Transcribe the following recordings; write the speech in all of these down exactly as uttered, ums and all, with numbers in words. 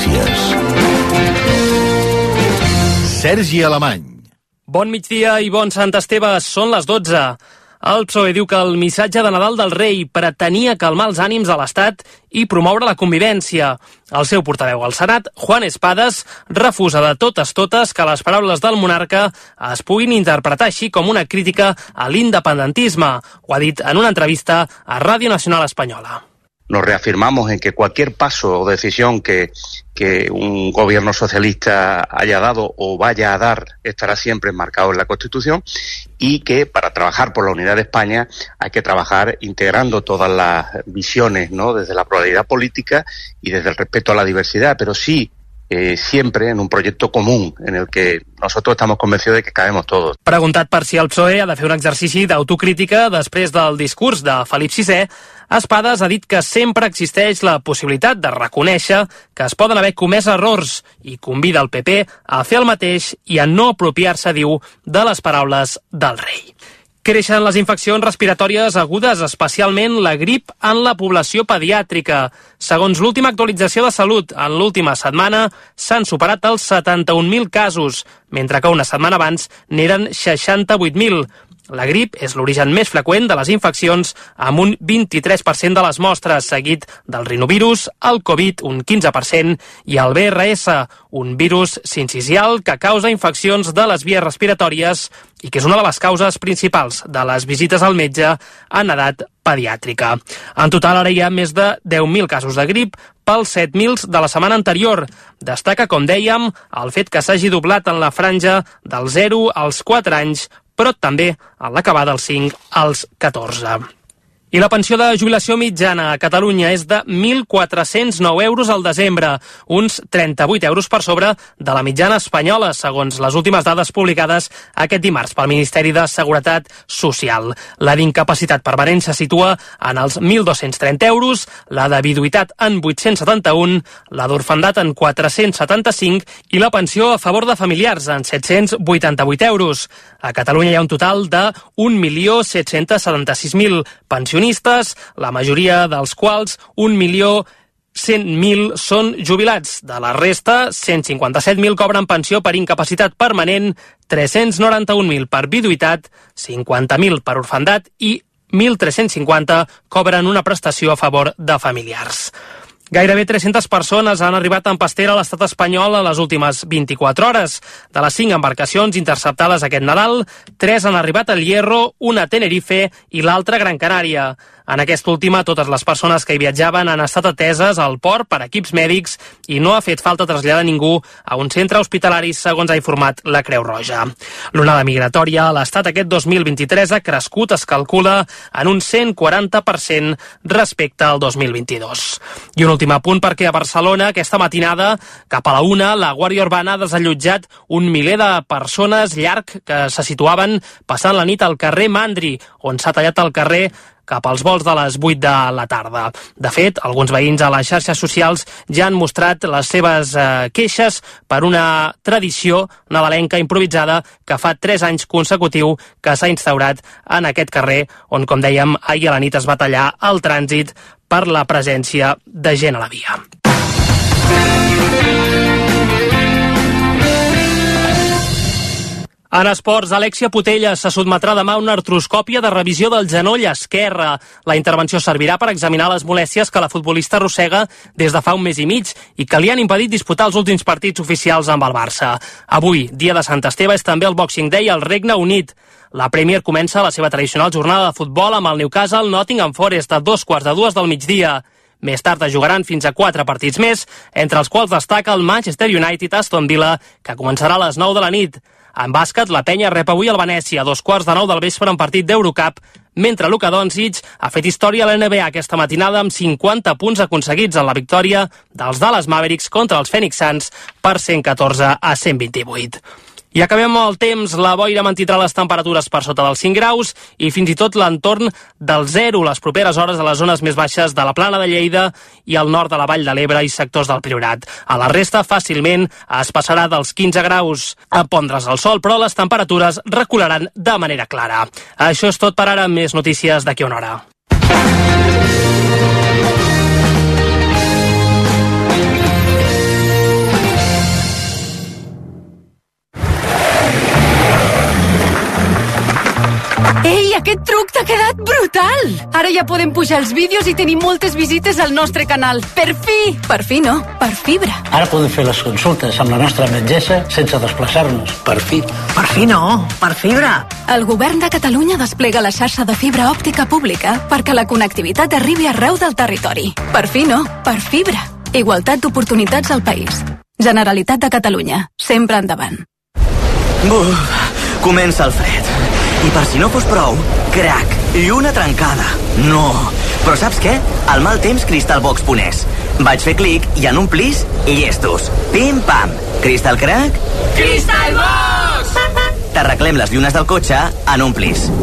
Notícies. Sergi Alemany. Bon migdia i bon Sant Esteve, són les dotze. El P S O E diu que el missatge de Nadal del rei pretenia calmar els ànims a l'Estat i promoure la convivència. El seu portaveu al Senat, Juan Espadas, refusa de totes totes que les paraules del monarca es puguin interpretar així com una crítica a l'independentisme. Ho ha dit en una entrevista a Ràdio Nacional Espanyola. Nos reafirmamos en que cualquier paso o decisión que, que un gobierno socialista haya dado o vaya a dar estará siempre enmarcado en la Constitución y que para trabajar por la unidad de España hay que trabajar integrando todas las visiones, ¿no?, desde la pluralidad política y desde el respeto a la diversidad, pero sí Eh, siempre en un proyecto común en el que nosotros estamos convencidos de que cabemos todos. Preguntat per si el P S O E ha de fer un exercici d'autocrítica després del discurs de Felip sisè, Espadas ha dit que sempre existeix la possibilitat de reconèixer que es poden haver comès errors i convida el P P a fer el mateix i a no apropiar-se, diu, de les paraules del rei. Creixen les infeccions respiratòries agudes, especialment la grip en la població pediàtrica. Segons l'última actualització de Salut, en l'última setmana s'han superat els setanta-un mil casos, mentre que una setmana abans n'eren seixanta-vuit mil. La grip és l'origen més freqüent de les infeccions, amb un vint-i-tres per cent de les mostres, seguit del rinovirus, el Covid, un quinze per cent, i el B R S, un virus sincicial que causa infeccions de les vies respiratòries i que és una de les causes principals de les visites al metge en edat pediàtrica. En total, ara hi ha més de deu mil casos de grip pels set mil de la setmana anterior. Destaca, com dèiem, el fet que s'hagi doblat en la franja del zero als quatre anys, però també en l'acabar dels cinc als catorze. I la pensió de jubilació mitjana a Catalunya és de mil quatre-cents nou euros al desembre, uns trenta-vuit euros per sobre de la mitjana espanyola, segons les últimes dades publicades aquest dimarts pel Ministeri de Seguretat Social. La d'incapacitat permanent se situa en els mil dos-cents trenta euros, la de viduïtat en vuit-cents setanta-un, la d'orfandat en quatre-cents setanta-cinc i la pensió a favor de familiars en set-cents vuitanta-vuit euros. A Catalunya hi ha un total de un milió set-cents setanta-sis mil pensionistes, la majoria dels quals un milió cent mil són jubilats. De la resta, cent cinquanta-set mil cobren pensió per incapacitat permanent, tres-cents noranta-un mil per viduïtat, cinquanta mil per orfandat i mil tres-cents cinquanta cobren una prestació a favor de familiars. Gairebé tres-centes persones han arribat en pastera a l'estat espanyol en les últimes vint-i-quatre hores. De les cinc embarcacions interceptades aquest Nadal, tres han arribat al Hierro, una a Tenerife i l'altra a Gran Canària. En aquesta última, totes les persones que hi viatjaven han estat ateses al port per equips mèdics i no ha fet falta traslladar ningú a un centre hospitalari, segons ha informat la Creu Roja. L'onada migratòria a l'estat aquest dos mil vint-i-tres ha crescut, es calcula, en un cent quaranta per cent respecte al dos mil vint-i-dos. I un últim apunt perquè a Barcelona, aquesta matinada, cap a la una, la Guàrdia Urbana ha desallotjat un miler de persones llarg que se situaven passant la nit al carrer Mandri, on s'ha tallat el carrer cap als vols de les vuit de la tarda. De fet, alguns veïns a les xarxes socials ja han mostrat les seves eh, queixes per una tradició nadalenca improvisada que fa tres anys consecutiu que s'ha instaurat en aquest carrer, on, com dèiem, ahir a la nit es va tallar el trànsit per la presència de gent a la via. En esports, Alexia Putellas se sotmetrà demà a una artroscòpia de revisió del genoll esquerre. La intervenció servirà per examinar les molèsties que la futbolista arrossega des de fa un mes i mig i que li han impedit disputar els últims partits oficials amb el Barça. Avui, dia de Sant Esteve, és també el Boxing Day al Regne Unit. La Premier comença la seva tradicional jornada de futbol amb el Newcastle Nottingham Forest a dos quarts de dues del migdia. Més tard es jugaran fins a quatre partits més, entre els quals destaca el Manchester United Aston Villa, que començarà a les nou de la nit. En bàsquet, la penya rep avui el Venècia a dos quarts de nou del vespre en partit d'Eurocup, mentre Luka Doncic ha fet història a la N B A aquesta matinada amb cinquanta punts aconseguits en la victòria dels Dallas Mavericks contra els Phoenix Suns per cent catorze a cent vint-i-vuit. I acabem amb el temps. La boira mantindrà les temperatures per sota dels cinc graus i fins i tot l'entorn del zero les properes hores a les zones més baixes de la Plana de Lleida i al nord de la Vall de l'Ebre i sectors del Priorat. A la resta, fàcilment es passarà dels quinze graus. A pondre's el sol, però les temperatures recularan de manera clara. Això és tot per ara. Més notícies d'aquí a una hora. Ei, aquest truc t'ha quedat brutal! Ara ja podem pujar els vídeos i tenir moltes visites al nostre canal. Per fi! Per fi no, per fibra. Ara podem fer les consultes amb la nostra metgessa sense desplaçar-nos. Per fi. Per fi no, per fibra. El govern de Catalunya desplega la xarxa de fibra òptica pública perquè la connectivitat arribi arreu del territori. Per fi no, per fibra. Igualtat d'oportunitats al país. Generalitat de Catalunya. Sempre endavant. Buf, comença el fred. I per si no fos prou, crac, lluna trencada. No. Però saps què? Al mal temps Crystalbox punt es. Vaig fer clic i en un plis, llestos. Pim-pam. Crystal crack? Crystalbox! T'arreglem les llunes del cotxe en un plis.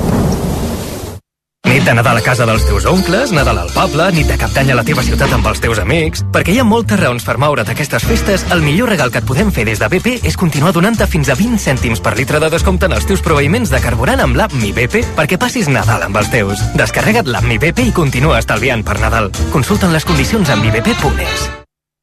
Nit de Nadal a casa dels teus oncles, Nadal al poble, nit de Cap d'Any a la teva ciutat amb els teus amics... Perquè hi ha moltes raons per moure't aquestes festes, el millor regal que et podem fer des de B P és continuar donant-te fins a vint cèntims per litre de descompte en els teus proveïments de carburant amb l'app Mi B P perquè passis Nadal amb els teus. Descarrega't l'app Mi B P i continua estalviant per Nadal. Consulta'n les condicions a mi b p punt es.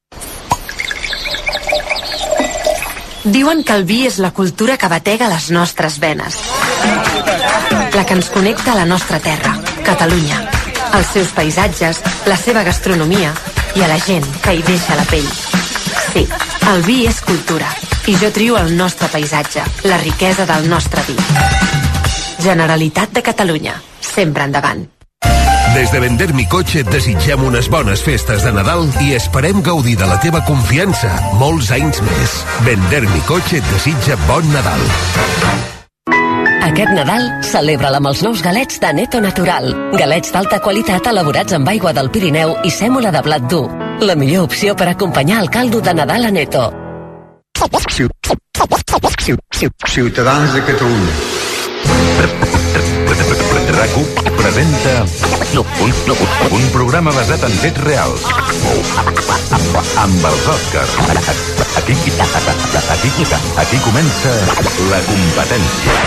Diuen que el vi és la cultura que batega les nostres venes. La que ens connecta a la nostra terra, Catalunya, als seus paisatges, la seva gastronomia i a la gent que hi deixa la pell. Sí, el vi és cultura i jo trio el nostre paisatge, la riquesa del nostre vi. Generalitat de Catalunya, sempre endavant. Des de Vender Mi Cotxe et desitgem unes bones festes de Nadal i esperem gaudir de la teva confiança molts anys més. Vender Mi Cotxe et desitja bon Nadal. Aquest Nadal, celebra-la amb els nous galets de Neto Natural. Galets d'alta qualitat elaborats amb aigua del Pirineu i sèmola de blat dur. La millor opció per acompanyar el caldo de Nadal a Neto. Ciutadans de Catalunya. RAC1 presenta un, un programa basat en fets reals amb els Oscars. Aquí, aquí, aquí comença la competència.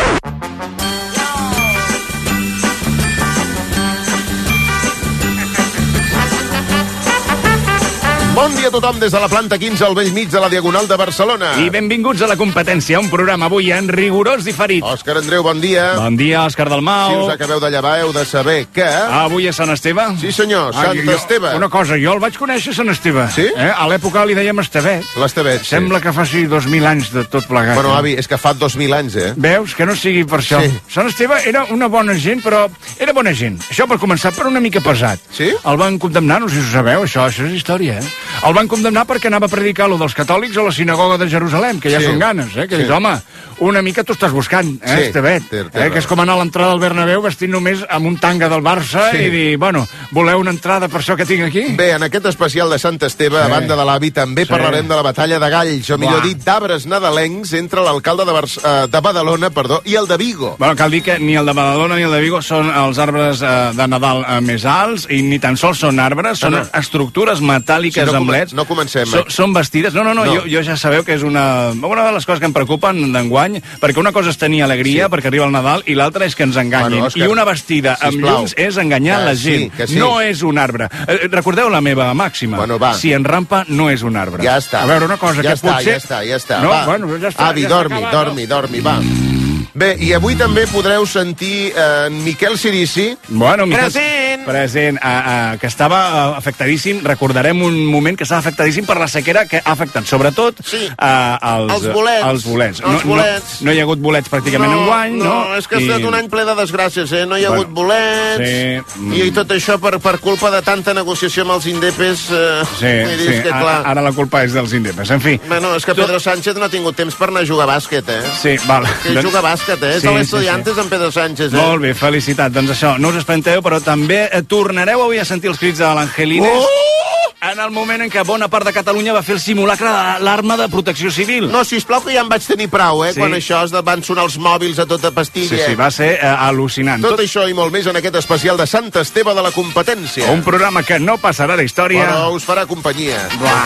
Bon dia a tothom des de la planta quinze al bell mig de la Diagonal de Barcelona. I benvinguts a La Competència, un programa avui en rigorós diferit. Òscar Andreu, bon dia. Bon dia, Òscar Dalmau. Si us acabeu de llevar, heu de saber que... Ah, avui és Sant Esteve? Sí, senyor, ah, Sant jo, Esteve. Una cosa, jo el vaig conèixer Sant Esteve. Sí? Eh? A l'època li dèiem Estevet. L'Estevet, sí. Sembla que faci dos mil anys de tot plegat. Bueno, eh? avi, és que fa dos mil anys, eh? Veus? Que no sigui per això. Sí. Sant Esteve era una bona gent, però era bona gent. Això per començar, però una mica pesat. Sí? El van condemnar, no sé si ho sabeu, això, això és història, eh? El van condemnar perquè anava a predicar lo dels catòlics a la sinagoga de Jerusalem, que ja sí. són ganes, eh? Que sí. dius, home, una mica t'ho estàs buscant, eh, sí. Estevet? Té, té eh? Que és com anar a l'entrada del Bernabéu vestint només amb un tanga del Barça sí. i dir, bueno, voleu una entrada per això que tinc aquí? Bé, en aquest especial de Sant Esteve, sí. a banda de l'avi, també sí. parlarem de la batalla de galls, o millor dit, d'arbres nadalencs entre l'alcalde de, Bar uh, de Badalona perdó, i el de Vigo. Bueno, cal dir que ni el de Badalona ni el de Vigo són els arbres uh, de Nadal uh, més alts, i ni tan sols són arbres, són no, no. estructures metàl·liques sí, no amb leds. No comencem. So, són vestides... No, no, no, no. Jo, jo ja sabeu que és una, una de les coses que em preocupen d'enguany, perquè una cosa és tenir alegria, sí. perquè arriba el Nadal, i l'altra és que ens enganyin. Bueno, Òscar, i una vestida sisplau. amb llums és enganyar que la gent. Sí, sí. No és un arbre. Eh, recordeu la meva màxima? Bueno, va. Si en rampa, no és un arbre. Ja està. A veure, una cosa ja que està, potser... Ja està, ja està, no, va. Bueno, ja està, Avi, ja dormi, acabat, dormi, no? dormi, va. Bé, i avui també podreu sentir eh, en Miquel Cirici. Bueno, Miquel... Present! Present, uh, uh, que estava uh, afectadíssim. Recordarem un moment que estava afectadíssim per la sequera que ha afectat, sobretot, sí. uh, els, els bolets. Els bolets. Els no, bolets. No, no hi ha hagut bolets pràcticament no, enguany, no? No, és que ha estat I... un any ple de desgràcies, eh? No hi ha bueno, hagut bolets, sí. i, i tot això per, per culpa de tanta negociació amb els indepes. Eh, sí, sí. Que, clar... ara, ara la culpa és dels indepes, en fi. Bueno, és que Pedro Sánchez no ha tingut temps per anar a jugar a bàsquet, eh? Sí, val. Que doncs... juga a bàsquet, eh? És sí, l'Estudiantes sí, sí. amb Pedro Sánchez, eh? Molt bé, felicitat. Doncs això, no us espanteu, però també eh, tornareu avui a sentir els crits de l'Angelines oh! en el moment en què bona part de Catalunya va fer el simulacre de l'arma de protecció civil. No, sisplau, que ja en vaig tenir prou, eh? Sí. Quan això es van sonar els mòbils a tota pastilla. Sí, sí, va ser eh, al·lucinant. Tot, Tot això i molt més en aquest especial de Sant Esteve de la Competència. Un programa que no passarà a la història. Però us farà companyia.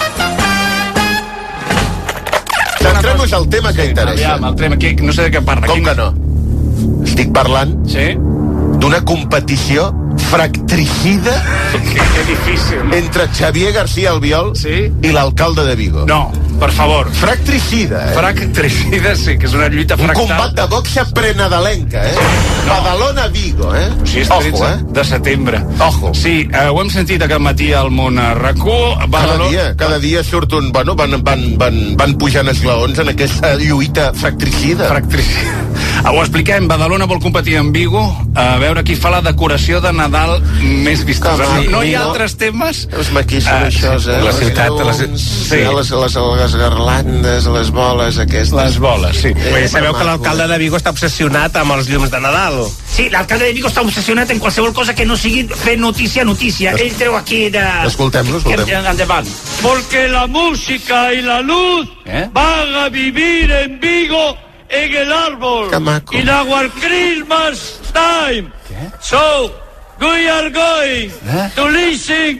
Centrem-nos al tema que interessa. Aviam, el tema, que no sé de què parla. Com Quin... que no? Estic parlant sí? d'una competició fractricida que, que difícil. entre Xavier García Albiol sí? i l'alcalde de Vigo. No, per favor. Fractricida, eh? Fractricida, sí, que és una lluita fractal. Un combat de boxa prenadalenca, eh? Badalona-Vigo, eh? Sí, és tretze de setembre. Ojo. Sí, eh, ho hem sentit aquest matí al món a RAC1. Cada dia, cada dia surt un... Bueno, van, van, van, van pujant esglaons en aquesta lluita fractricida. Fractricida. Ho expliquem, Badalona vol competir amb Vigo a veure qui fa la decoració de Nadal més vistosa. Sí, no hi ha Vigo. altres temes? És maquíssim, uh, això, eh? La ciutat... Les, les, sí. les, les, les garlandes, les boles aquestes. Les boles, sí. Eh, Bé, sabeu que l'alcalde de Vigo està obsessionat amb els llums de Nadal. Sí, l'alcalde de Vigo està obsessionat en qualsevol cosa que no sigui fer notícia, notícia. Es... Ell treu aquí de... Escoltem-lo, escoltem. Endavant. Porque la música y la luz ¿Eh? van a vivir en Vigo en el árbol. In our Christmas time. ¿Qué? So, we are going ¿Eh? to listen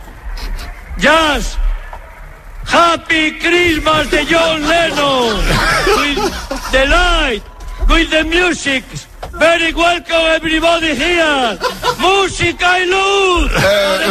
jazz. Happy Christmas de John Lennon. With the light, with the music. Very welcome everybody here. Música i luz. Eh,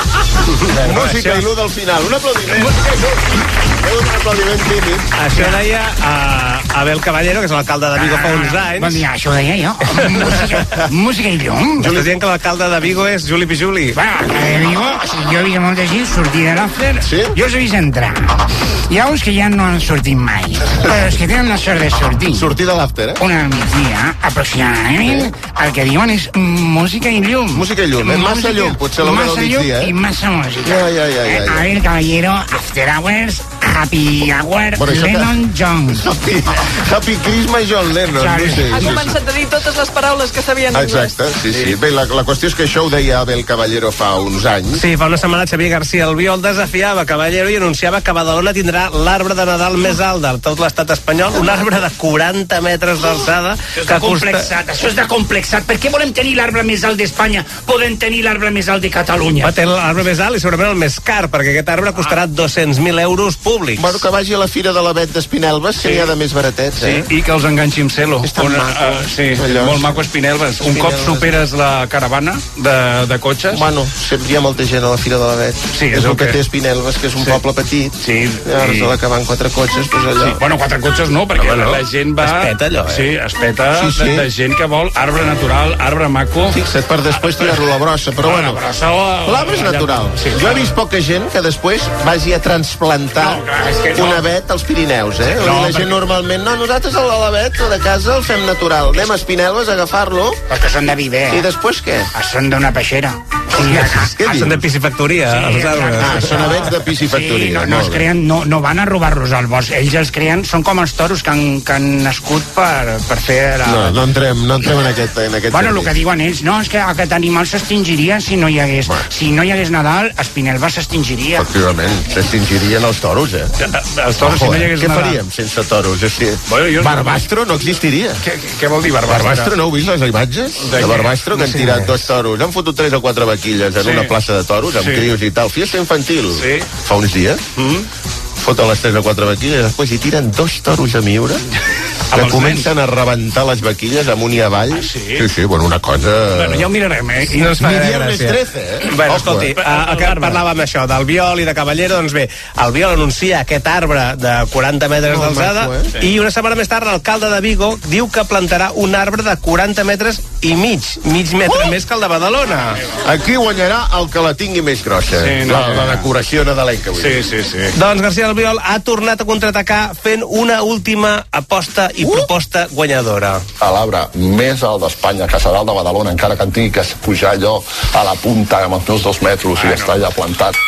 eh, música i luz al final. Un aplaudiment. Música i luz. Un aplaudiment tímid. Això deia a Abel Caballero, que és l'alcalde de Vigo fa uns anys. Bon dia, això ho deia jo. Música, música i llum. Estàs dient que l'alcalde de Vigo és Juli Pijuli. Bueno, de Vigo, jo he vist molta gent sortir de l'after. Sí? Jo els he vist entrar. Hi ha uns que ja no han sortit mai, però els que tenen la sort de sortir. Sortir de l'after, eh? Una migdia, aproximadament, el que diuen és música i llum. Música i llum, eh? Massa llum, potser l'hora del migdia, eh? Massa llum i massa música. Ja, ja, ja, ja, ja. Abel Caballero, After Hours, Happy Hour, bueno, Lennon, John. Happy, happy Christmas, John Lennon. No sé, ha començat a dir totes les paraules que sabien en anglès. Exacte, sí, sí. Bé, la, la qüestió és que això ho deia Abel Caballero fa uns anys. Sí, fa una setmana Xavier García Albiol desafiava Caballero i anunciava que Badalona tindrà l'arbre de Nadal més alt de tot l'estat espanyol, un arbre de quaranta metres d'alçada. Això és de complexat, això és de complexat. Per què volem tenir l'arbre més alt d'Espanya? Podem tenir l'arbre més alt de Catalunya. Va tenir l'arbre més alt i segurament el més car, perquè aquest arbre costarà dos-cents mil euros públics. Bueno, que vagi a la Fira de l'Avet d'Espinelves, que sí. N'hi ha de més baratets, eh? Sí, i que els enganxi amb celo. És tan maco. Uh, sí, allò. Molt maco Espinelves. Un cop superes la caravana de, de cotxes... Bueno, sempre hi ha molta gent a la Fira de l'Avet. Sí, és, és el que, que té Espinelves, que és un sí. poble petit. Sí. I ara i... l'acabant quatre cotxes, doncs allò... Sí. Bueno, quatre cotxes no, perquè no, no. la gent va... Es peta allò, eh? Sí, es peta sí, sí. De, de gent que vol arbre natural, arbre maco... Fixa't, per després tirar-lo la brossa, però bueno... L'arbre és natural. Sí, jo he vist poca gent que després vagi a transplantar no, clar, és que no. un avet als Pirineus, eh? No, la gent perquè... normalment, no, nosaltres a l'avet de casa el fem natural. Anem a Espinelves a agafar-lo... Perquè són de viver, eh? I després què? Són d'una peixera. Sí, ah, són de piscifactoria, sí, els arbres. Ah, són avets de piscifactoria. Sí, no, no, es creen, no, no van a robar-los al bosc. Ells els creen, són com els toros que han, que han nascut per, per fer... La... No, no entrem, no entrem en aquest, en aquest bueno, el que diuen ells, no, és que aquest animal s'extingiria si no hi hagués... Bueno. Si no hi hagués Nadal, Espinelva s'extingiria. Efectivament, s'extingirien els toros, eh? Els toros, Ojo, si no hi hagués què Nadal. Què faríem sense toros? És que... Bueno, jo... Barbastro no existiria. Què, què vol dir Barbastro? Barbastro, no heu vist les imatges? De, de Barbastro, que han tirat dos toros. Han fotut tres o quatre vaquilles en sí. una plaça de toros, amb sí. crios i tal. Fiesta infantil. Sí. Fa uns dies. Mm. Foten les tres o quatre vaquilles, després hi tiren dos toros a miure, que comencen a rebentar les vaquilles amunt i avall. Ah, sí? Sí, sí, bueno, una cosa... Bueno, ja ho mirarem, eh? I no es fa Ni viernes trece, eh? Bueno, escolti, eh? el que parlàvem això, del Viol i de Caballero, doncs bé, el Viol anuncia aquest arbre de quaranta metres no, d'alçada eh? sí. i una setmana més tard l'alcalde de Vigo diu que plantarà un arbre de quaranta metres i mig, mig metre uh! més que el de Badalona. Aquí guanyarà el que la tingui més grossa, sí, no, la, la decoració nadalenca. Sí, sí, sí. Doncs García Albiol ha tornat a contraatacar fent una última aposta i uh! proposta guanyadora. A l'arbre més alt d'Espanya, que serà el de Badalona, encara que en tingui que pujar allò a la punta amb els meus dos metres ah, i no. estar allà plantat.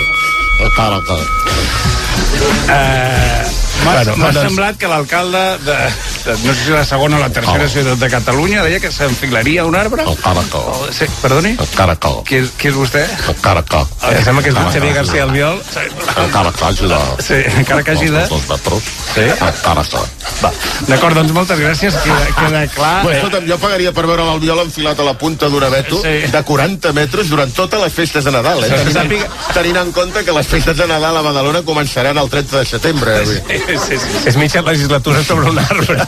Cara, cara. Uh, M'ha bueno, doncs... semblat que l'alcalde de, de, no sé si la segona o la tercera oh. ciutat de Catalunya deia que s'enfilaria un arbre. El caracol. Oh, sí, perdoni? El caracol. Qui és, qui és vostè? El caracol. El que sembla que és el Xavier García Albiol. El caracol de... Sí, encara que hagi de... Els metres. Sí? El caracol. Va. D'acord, doncs moltes gràcies. Queda, queda clar. Bueno, escolta'm, jo pagaria per veure l'Albiol enfilat a la punta d'un abeto sí. de quaranta metres durant totes les festes de Nadal, eh? Sí, tenint, tenint en compte que les festes de Nadal a Badalona començaran el trenta de setembre. Sí. sí, sí. És mitja legislatura sobre un arbre.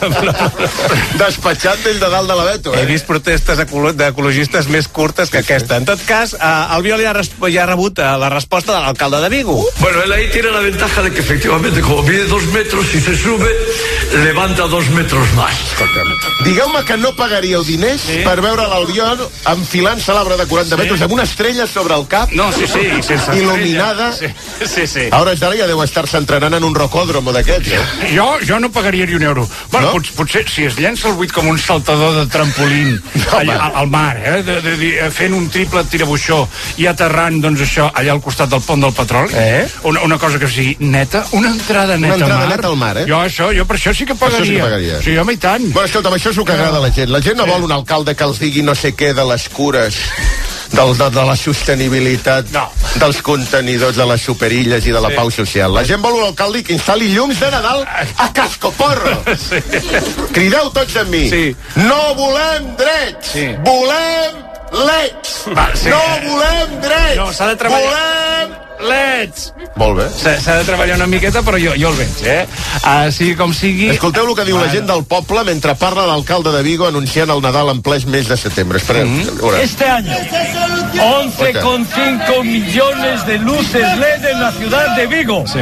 Despatxant des de dalt de la Beto, eh? He vist protestes d'ecologistes més curtes que sí, aquesta. Sí. En tot cas, eh, Albiol ja, ja ha rebut eh, la resposta de l'alcalde de Vigo. Uh. Bueno, él ahí tiene la ventaja de que efectivamente, como mide dos metros, si se sube, levanta dos metros más. Digueu-me que no pagaríeu diners sí. per veure l'Albiol enfilant-se l'arbre de quaranta sí. metres amb una estrella sobre el cap. No, sí, sí, sense il·luminada. Sí, sí, sí. A hores d'ara ja deu estar-se entrenant en un rocòdromo d'aquests, eh? Jo, jo no pagaria ni un euro. Bueno, no? pot, potser si es llença al buit com un saltador de trampolín no, allà, al, al mar, eh? De, de, de, fent un triple tirabuixó i aterrant, doncs això, allà al costat del pont del petroli. Eh? Una, una cosa que sigui neta, una entrada neta, una entrada al mar. neta al mar, eh? Jo, això, jo per això sí que pagaria. Això sí que pagaria. Sí, home, i tant. Bueno, escolta'm, això és el que agrada a la gent. La gent no sí. vol un alcalde que els digui no sé què de les cures, del, de, de la sostenibilitat, no. dels contenidors, de les superilles i de la sí. pau social. La gent vol un alcalde que instal·li llums de Nadal a cascoporro. Sí. Crideu tots amb mi. Sí. No volem drets, sí. volem leds. Va, sí. No volem drets, no, s'ha de treballar. volem leds. Molt bé. S'ha de treballar una miqueta, però jo, jo el veig, eh? Uh, sigui com sigui... Escolteu el que diu bueno. la gent del poble mentre parla l'alcalde de Vigo anunciant el Nadal en ple mes de setembre. Esperem. Mm-hmm. Este año, once coma cinco millones de luces L E D en la ciudad de Vigo. Sí.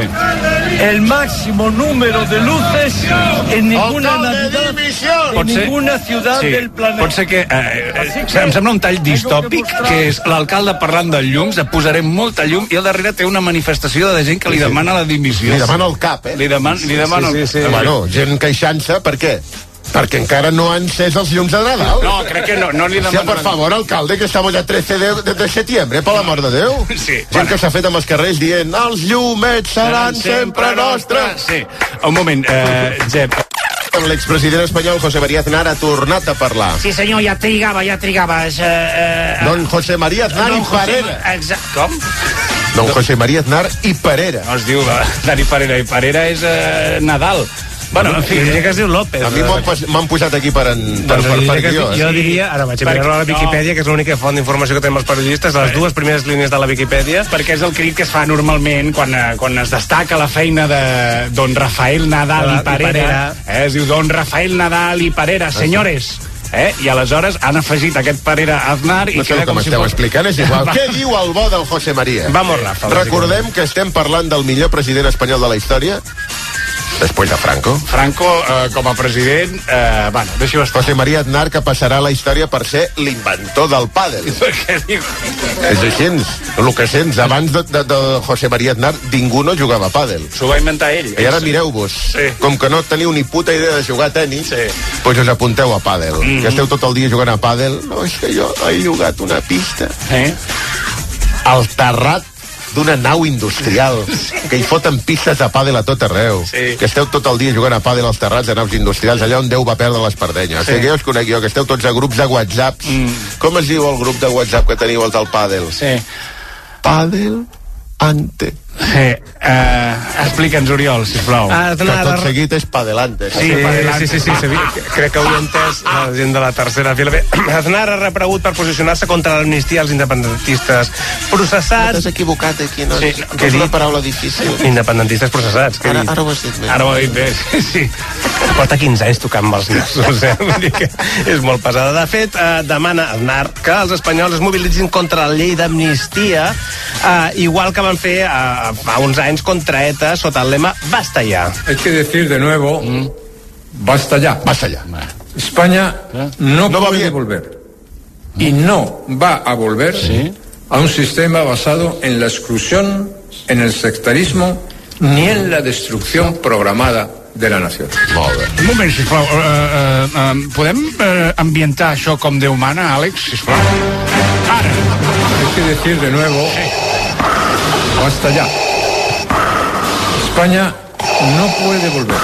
El máximo número de luces en ninguna Navidad, en ninguna ciudad sí. del planeta. Pot ser que... Eh, eh, em sembla un tall distòpic, que és l'alcalde parlant de llums, posarem molta llum, i al darrere té una manifestació de gent que li demana la dimissió. Li demana el cap, eh? Li, deman, li demana sí, sí, sí. el cap. Bueno, gent queixant-se, per què? Perquè encara no han encès els llums de Nadal. No, crec que no, no li demanen... Sí, per favor, alcalde, que estamos ya trece de, de, de septiembre, per l'amor de Déu. Sí. Gent bueno. que s'ha fet amb els carrers dient els llumets seran sempre nostres. Sí. Un moment, eh, Jep... L'expresident espanyol José María Aznar ha tornat a parlar. Sí, senyor, ja trigava, ja trigava. Eh, eh, Don José María Aznar i Parera. Exacte. Com? Don José María Aznar i Parera. No es diu Dani Parera, i Parera és eh, Nadal. Bueno, en fi, diria que es diu López. A mi m'han posat aquí per, en, per, per, per, per guió. Jo diria, ara vaig a mirar a la Viquipèdia, no. que és l'única font d'informació que tenim els periodistes, les dues primeres línies de la Viquipèdia. Perquè és el crit que es fa normalment quan, quan es destaca la feina de Don Rafael Nadal i Parera. I Parera. Eh, es diu Don Rafael Nadal i Parera. Senyores, eh? I aleshores han afegit aquest Parera Aznar i no sé queda com si esteu fos... explicant, és igual. Què diu el bo del José María? Vamos, Rafa. Recordem que estem parlant del millor president espanyol de la història després de Franco. Franco, eh, com a president, eh, bueno, deixi-ho estar. José María Aznar, que passarà a la història per ser l'inventor del pàdel. Què diu? És així, el que sents, abans de, de, de José María Aznar, ningú no jugava a pàdel. S'ho va inventar ell. I ara mireu-vos, sí. com que no teniu ni puta idea de jugar a tenis, sí. doncs us apunteu a pàdel. Mm-hmm. Que esteu tot el dia jugant a pàdel. No, és que jo he jugat una pista. Eh? Al terrat d'una nau industrial, que hi foten pistes de pàdel a tot arreu, sí. que esteu tot el dia jugant a pàdel als terrats de naus industrials, allà on Déu va perdre les pardenyes. Sí. Que jo us conec jo, que esteu tots a grups de WhatsApp. Mm. Com es diu el grup de WhatsApp que teniu els del pàdel? Sí. Pàdel ante. Eh, eh, Explica'ns, Oriol, sisplau. Ah, que tot seguit és padelante. Sí, sí, sí, sí, sí, sí, sí. Crec que ho he entès la gent de la tercera fila. Bé, Aznar ha repregut per posicionar-se contra l'amnistia als independentistes processats. T'has equivocat aquí, no? Sí, no, que és una paraula difícil. Independentistes processats. Ara, ara ho has dit bé. Ara ho he dit bé, sí, sí. Porta quinze anys tocant amb els nassos, eh? Vull dir que és molt pesada. De fet, eh, demana Aznar que els espanyols es mobilitzin contra la llei d'amnistia, eh, igual que van fer eh, fa uns anys contra ETA sota el lema Basta ya. Hay que decir de nuevo mm. Basta ya. Basta ya. España ¿Eh? no, no puede volver y no va a volver ¿Sí? a un sistema basado en la exclusión, en el sectarismo ni en la destrucción programada de la nació. Molt bé. Un moment, sisplau. Uh, uh, uh, podem uh, ambientar això com Déu mana, Àlex, sisplau? Ara. Hay que decir de nuevo basta ya. España no puede volver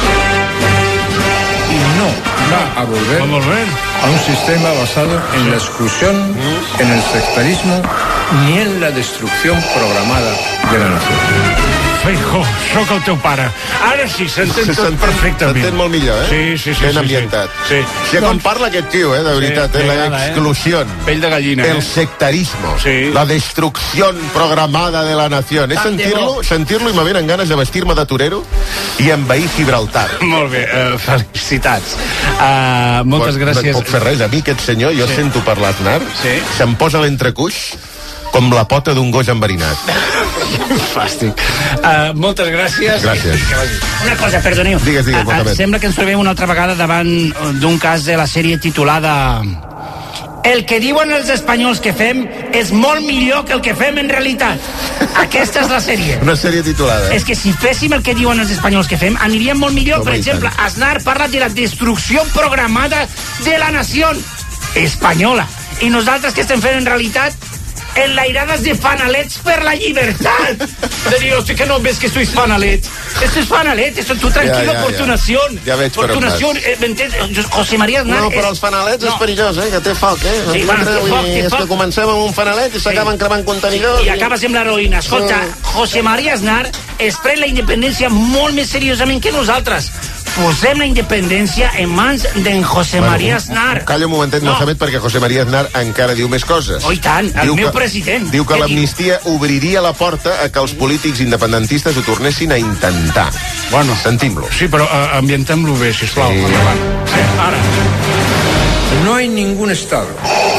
y no va a volver a un sistema basado en la exclusión, en el sectarismo ni en la destrucción programada de la nación. Feijóo, sóc el teu pare. Ara sí, s'entén tot perfectament. S'entén molt millor, eh? Sí, sí, sí. Ben sí, ambientat. Sí. Sí, com parla aquest tio, eh, de veritat, Sí, eh, la m'agrada, eh? exclusión. Pell de gallina, El eh? sectarismo. Sí. La destrucción programada de la nación. És sentir-lo, sentir-lo i me venen ganes de vestir-me de torero i envair Gibraltar. Molt bé, uh, felicitats. Uh, moltes Bueno, gràcies. No puc fer res. A mi aquest senyor, jo Sí. sento per l'Aznar, Sí. se'm posa l'entrecuix com la pota d'un gos enverinat. Fàstic. Uh, moltes gràcies. Gràcies. Una cosa, perdoneu. Digues, digues, Ah, ah, Mohamed. Sembla que ens trobem una altra vegada davant d'un cas de la sèrie titulada El que diuen els espanyols que fem és molt millor que el que fem en realitat. Aquesta és la sèrie. Una sèrie titulada. És que si féssim el que diuen els espanyols que fem, aniríem molt millor. Home, Per i exemple, tant. Aznar parla de la destrucció programada de la nació espanyola. I nosaltres què estem fent en realitat? Enlairades de fanalets per la llibertat. De dir, hosti, que no ves que esto es fanalet. Esto es fanalet, esto, tú tranquilo, Ja, ja, por ja. tu nación. Ja veig per por tu on vas. nación, eh, ¿m'entens? José María Aznar No, però és- els fanalets No. és perillós, eh? Que té foc, eh? Sí, bueno, té foc, té és foc. que comencem amb un fanalet i s'acaben cremant contenidors. I acabes amb l'heroïna. Escolta, José María Aznar es pren la independència molt més seriosament que nosaltres. Posem la independència en mans d'en José María Aznar. Calla un momentet, No. Mohamed, perquè José María Aznar encara diu més coses. Oh, i tant, el Diu meu que- president. Diu que Què l'amnistia obriria la porta a que els polítics independentistes ho tornessin a intentar. Bueno. Sentim-lo. Sí, però uh, ambientem-lo bé, sisplau. Sí. Endavant. Sí, ara. No hay ningún Estado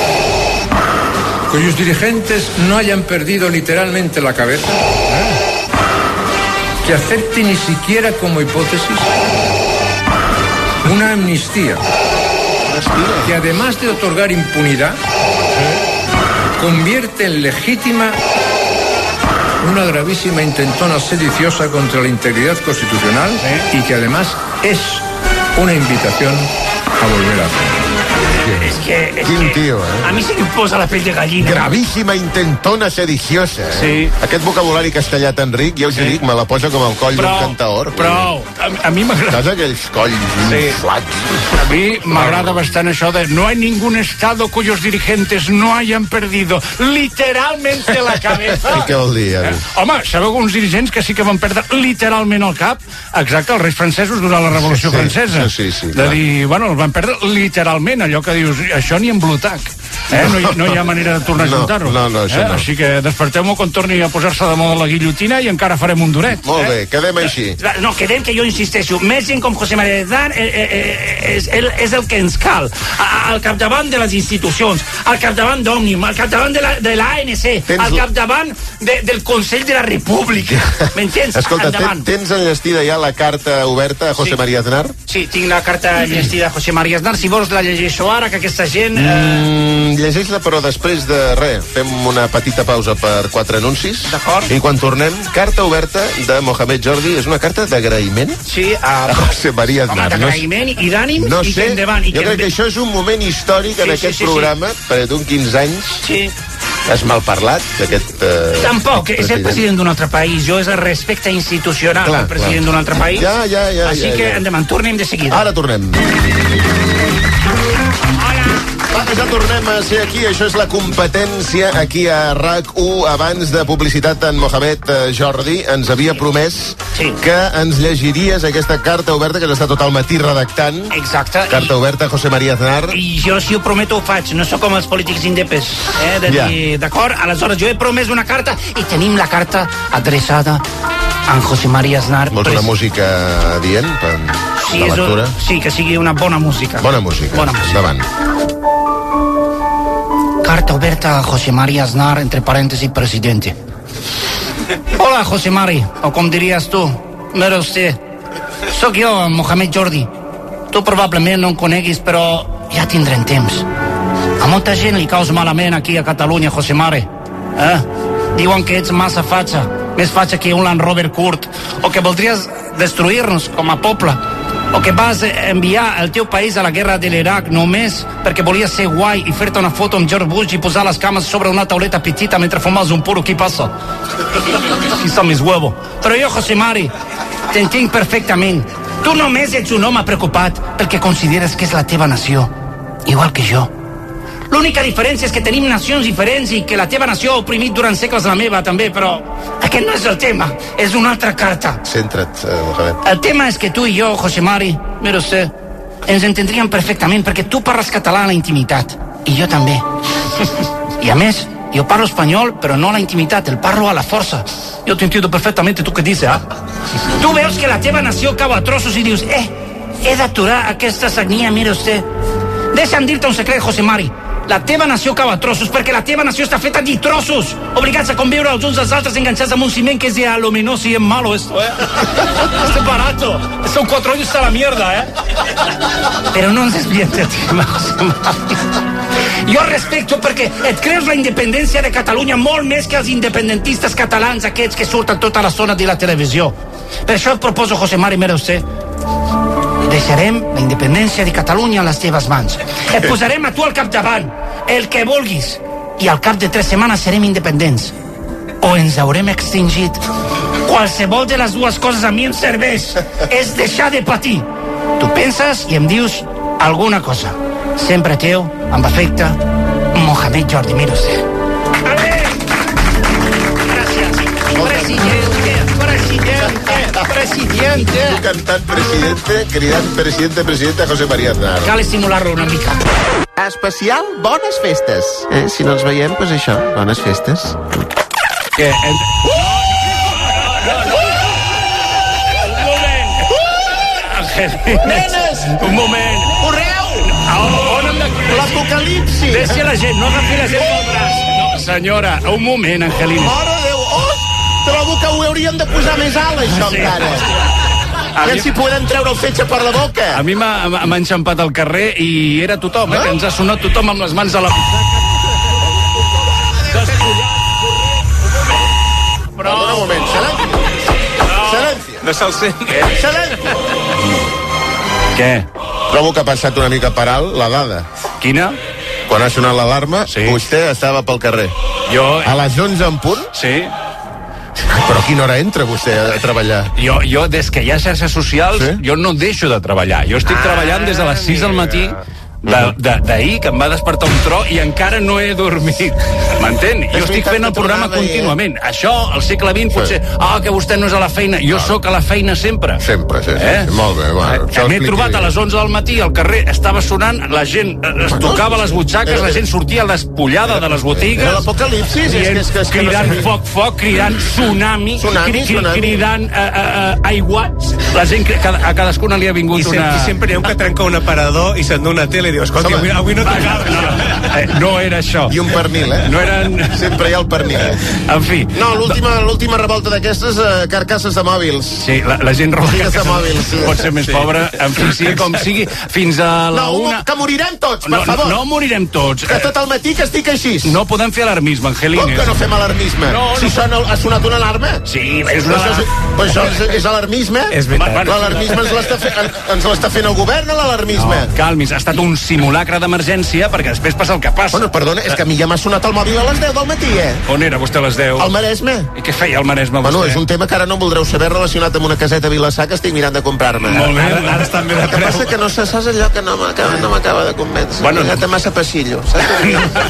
cuyos dirigentes no hayan perdido literalmente la cabeza, que acepte ni siquiera como hipótesis una amnistía que, además de otorgar impunidad, convierte en legítima una gravísima intentona sediciosa contra la integridad constitucional y que además es una invitación a volver a hacer. És que... És Quin que tio, eh? A mi sí que em posa la pell de gallina. Gravíssima intentona sediciosa, eh? Sí. Aquest vocabulari castellà tan ric, ja us sí. dic, me la posa com el coll d'un cantaor. Prou. A, a mi m'agrada... Saps aquells colls Sí. inflats? A mi m'agrada bastant això de no hay ningún estado cuyos dirigentes no hayan perdido literalmente la cabeza. I què vol dir, ja? Eh? Home, sabeu uns dirigents que sí que van perdre literalment el cap? Exacte, els reis francesos durant la Revolució Sí, sí, Francesa. sí, sí, sí, de clar. dir, bueno, els van perdre literalment, allò que dius, això ni en Blutac. Eh? No, hi, no hi ha manera de tornar a No, juntar-ho. no, no, això eh? no. Així que desperteu-me quan torni a posar-se de moda la guillotina i encara farem un duret. Molt eh? bé, quedem així. No, quedem que jo insisteixo. Més gent com José María Aznar eh, eh, eh, és, el, és el que ens cal. A, al capdavant de les institucions, al capdavant d'Òmnium, al capdavant de la, de l'A N C, Tens al la- capdavant de, del Consell de la República. M'entens? Escolta, Endavant. ten, tens enllestida ja la carta oberta a José Sí. María Aznar? Sí, tinc la carta enllestida a José María Aznar. Si vols la llegeixo ara, que aquesta gent... Eh... Mm, llegeix-la, però després de res, fem una petita pausa per quatre anuncis. D'acord. I quan tornem, carta oberta de Mohamed Jordi. És una carta d'agraïment Sí, a... a José María Home, Aznar. d'agraïment i d'ànim no i sé, que endavant. I jo que crec que això és un moment històric en Sí, sí, aquest sí, sí. programa, perquè d'un quinze anys Sí. has malparlat d'aquest eh, Tampoc, és el president d'un altre país. Jo és el respecte institucional Clar, del president clar. d'un altre país. Ja, ja, ja, Així ja, que ja. endavant, tornem de seguida. Ara tornem. Va, ja tornem a ser aquí. Això és la competència aquí a RAC u. Abans de publicitat, en Mohamed eh, Jordi ens havia promès Sí. que ens llegiries aquesta carta oberta que has estat tot el matí redactant. Exacte. Carta oberta a José María Aznar. I jo, si ho prometo, ho faig. No sóc com els polítics indepes. Eh? De Ja. dir, d'acord? Aleshores, jo he promès una carta i tenim la carta adreçada a en José María Aznar. Vols una música adient per Sí, la és un- lectura? sí, que sigui una bona música. Bona música. Bona música. Endavant. Carta oberta a José María Aznar, entre paréntesis, presidente. Hola, José Mari, o com diries tu, mira usted. Soc jo, Mohamed Jordi. Tu probablement no em coneguis, però ja tindrem temps. A molta gent li caus malament aquí a Catalunya, José Mari. Eh? Diuen que ets massa fatxa, més fatxa que un Land Rover curt, o que voldries destruir-nos com a poble, o que vas enviar el teu país a la guerra de l'Iraq només perquè volies ser guai i fer-te una foto amb George Bush i posar les cames sobre una tauleta petita mentre fumes un puro. Què passa? Aquí són mis huevos. Però jo, José Mari, t'entenc perfectament. Tu només ets un home preocupat pel que consideres que és la teva nació, igual que jo. L'única diferència és que tenim nacions diferents i que la teva nació ha oprimit durant segles la meva, també, però aquest no és el tema, és una altra carta. Centra't, eh, Mohamed. El tema és que tu i jo, José Mari, mira usted, ens entendríem perfectament perquè tu parles català a la intimitat, i jo també. I a més, yo parlo espanyol, però no a la intimitat, el parlo a la força. Yo te entiendo perfectamente, tu què dices, ah? Tu veus que la teva nació cau a trossos i dius, eh, he d'aturar aquesta sagnia, mira usted. Deixa'm dir-te un secret, José Mari. La teva nació cau a trossos perquè la teva nació està feta de trossos, obligats a conviure els uns als altres enganxats amb un ciment que es de aluminos y es malo esto, eh? Esto es barato. Son cuatro años a la mierda, eh? Però no ens desviem del tema, José Mari. Jo respecto perquè et creus la independència de Catalunya molt més que els independentistes catalans, aquests que surten tota la zona de la televisió. Per això et proposo, José Mari, mira usted, deixarem la independència de Catalunya a les teves mans. Et posarem a tu al capdavant, el que vulguis, i al cap de tres setmanes serem independents. O ens haurem extingit. Qualsevol de les dues coses a mi em serveix. És deixar de patir. Tu penses i em dius alguna cosa. Sempre teu, amb afecte, Mohamed Jordi, mira usted. Gràcies. Presidente, presidente, presidente. Tu cantant presidente, cridant presidente, presidente José María Aznar. Cal estimular-lo una mica. Especial Bones Festes. Eh, si no ens veiem, doncs això, bones festes. Què? En... Nenes! Un moment. Correu! On hem de... L'apocalipsi! Deixi la gent, no agafi la gent pel braç. No, senyora, un moment, Angelina. Mare de Déu! Oh! Trobo que ho hauríem de posar més alt, això, sí, encara. A veure si podem treure el fetge per la boca. A mi m'ha enxampat al carrer i era tothom, eh? Que ens ha sonat tothom amb les mans a la... Però... Un moment, silenci. Silenci. No se'l sent. Silenci. Què? Trobo que ha passat una mica per alt la dada. Quina? Quan ha sonat l'alarma, sí. Vostè estava pel carrer. Jo... A les onze en punt? Sí. Però a quina hora entra vostè a treballar? Jo, jo des que hi ha xarxes socials, sí? Jo no deixo de treballar. Jo estic ah, treballant des de les sis del matí d'ahir, que em va despertar un tro i encara no he dormit. M'entén? Jo estic fent el programa contínuament. Això, al segle vint, potser... Ah, que vostè no és a la feina. Jo sóc a la feina sempre. Sempre, sí. Eh? Molt bé. M'he trobat a les onze del matí al carrer, estava sonant, la gent es tocava les butxaques, la gent sortia despullada de les botigues. Era l'apocalipsis. Cridant foc, foc, cridant tsunami, cridant aiguats. La gent, a cadascuna li ha vingut una... I sempre hi ha un que trenca un aparador i se'n dona una tele i diu, escolta, avui, avui no tocava. No, eh, no era això. I un pernil, eh? No eren... Sempre hi ha el pernil. En fi. No, l'última l'última revolta d'aquestes, eh, carcasses de mòbils. Sí, la, la gent roba carcasses de mòbils. Sí. Pot ser més sí. Pobra. En fi, sí, com sigui, fins a la no, una... que morirem tots, per no, favor. No, no morirem tots. Que tot el matí que estic així. No podem fer alarmisme, Angelines. Com que no fem alarmisme? No, no. Si sona, ha sonat una alarma? Sí, és una alarma. Pues això és, és alarmisme? És veritat. L'alarmisme ens l'està fe, ens l'està fent el govern, l'alarmisme. No, calmis, ha estat un simulacre d'emergència perquè després passa el que passa. Bueno, perdona, és que a mi ja m'ha sonat el mòbil a les deu del matí, eh? On era vostè a les deu? Al Maresme. I què feia al Maresme, vostè? Bueno, és un tema que ara no voldreu saber relacionat amb una caseta a Vilassar que estic mirant de comprar-me. Molt bé. Ara, ara estan bé de preu. El que passa que no sé, saps allò que no m'acaba no m'acaba de convèncer. Bueno, ja té massa passillo, saps?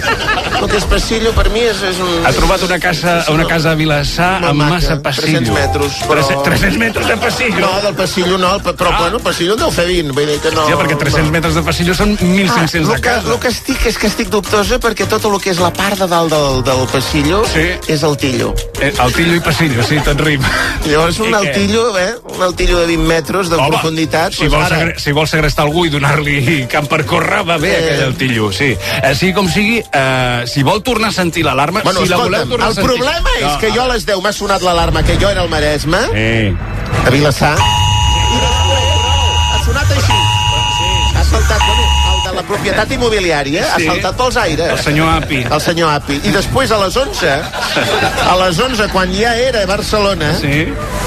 El que és passillo per mi és, és un... Ha trobat una casa, una casa a Vilassar amb massa passillo. tres-cents metres, però... tres-cents metres de passillo? No, del passillo no, però ah. bueno, passillo en deu fer vint, vull dir que no... Sí, perquè tres-cents metres de passillo són mil cinc-cents ah, de casa. El que estic és que estic dubtosa perquè tot el que és la part de dalt del, del passillo sí. És el tillo. Eh, el tillo i passillo, sí, tot rima. Llavors un altillo, eh? Un altillo de vint metres de Home, profunditat. Si, vols ara... si vols segrestar algú i donar-li camp per córrer, va bé eh... aquell altillo, sí. Així com sigui, eh, si vol tornar a sentir l'alarma... Bueno, si escolta'm, la voleu tornar el a sentir... problema és no. que jo a les deu m'ha sonat l'alarma que jo era al Maresme, eh. a Vilassar, i després ha sonat així. Ha saltat, bueno, el de la propietat immobiliària, sí. Ha saltat pels aires. El senyor Api. El senyor Api. I després a les onze, a les onze, quan ja era a Barcelona, sí.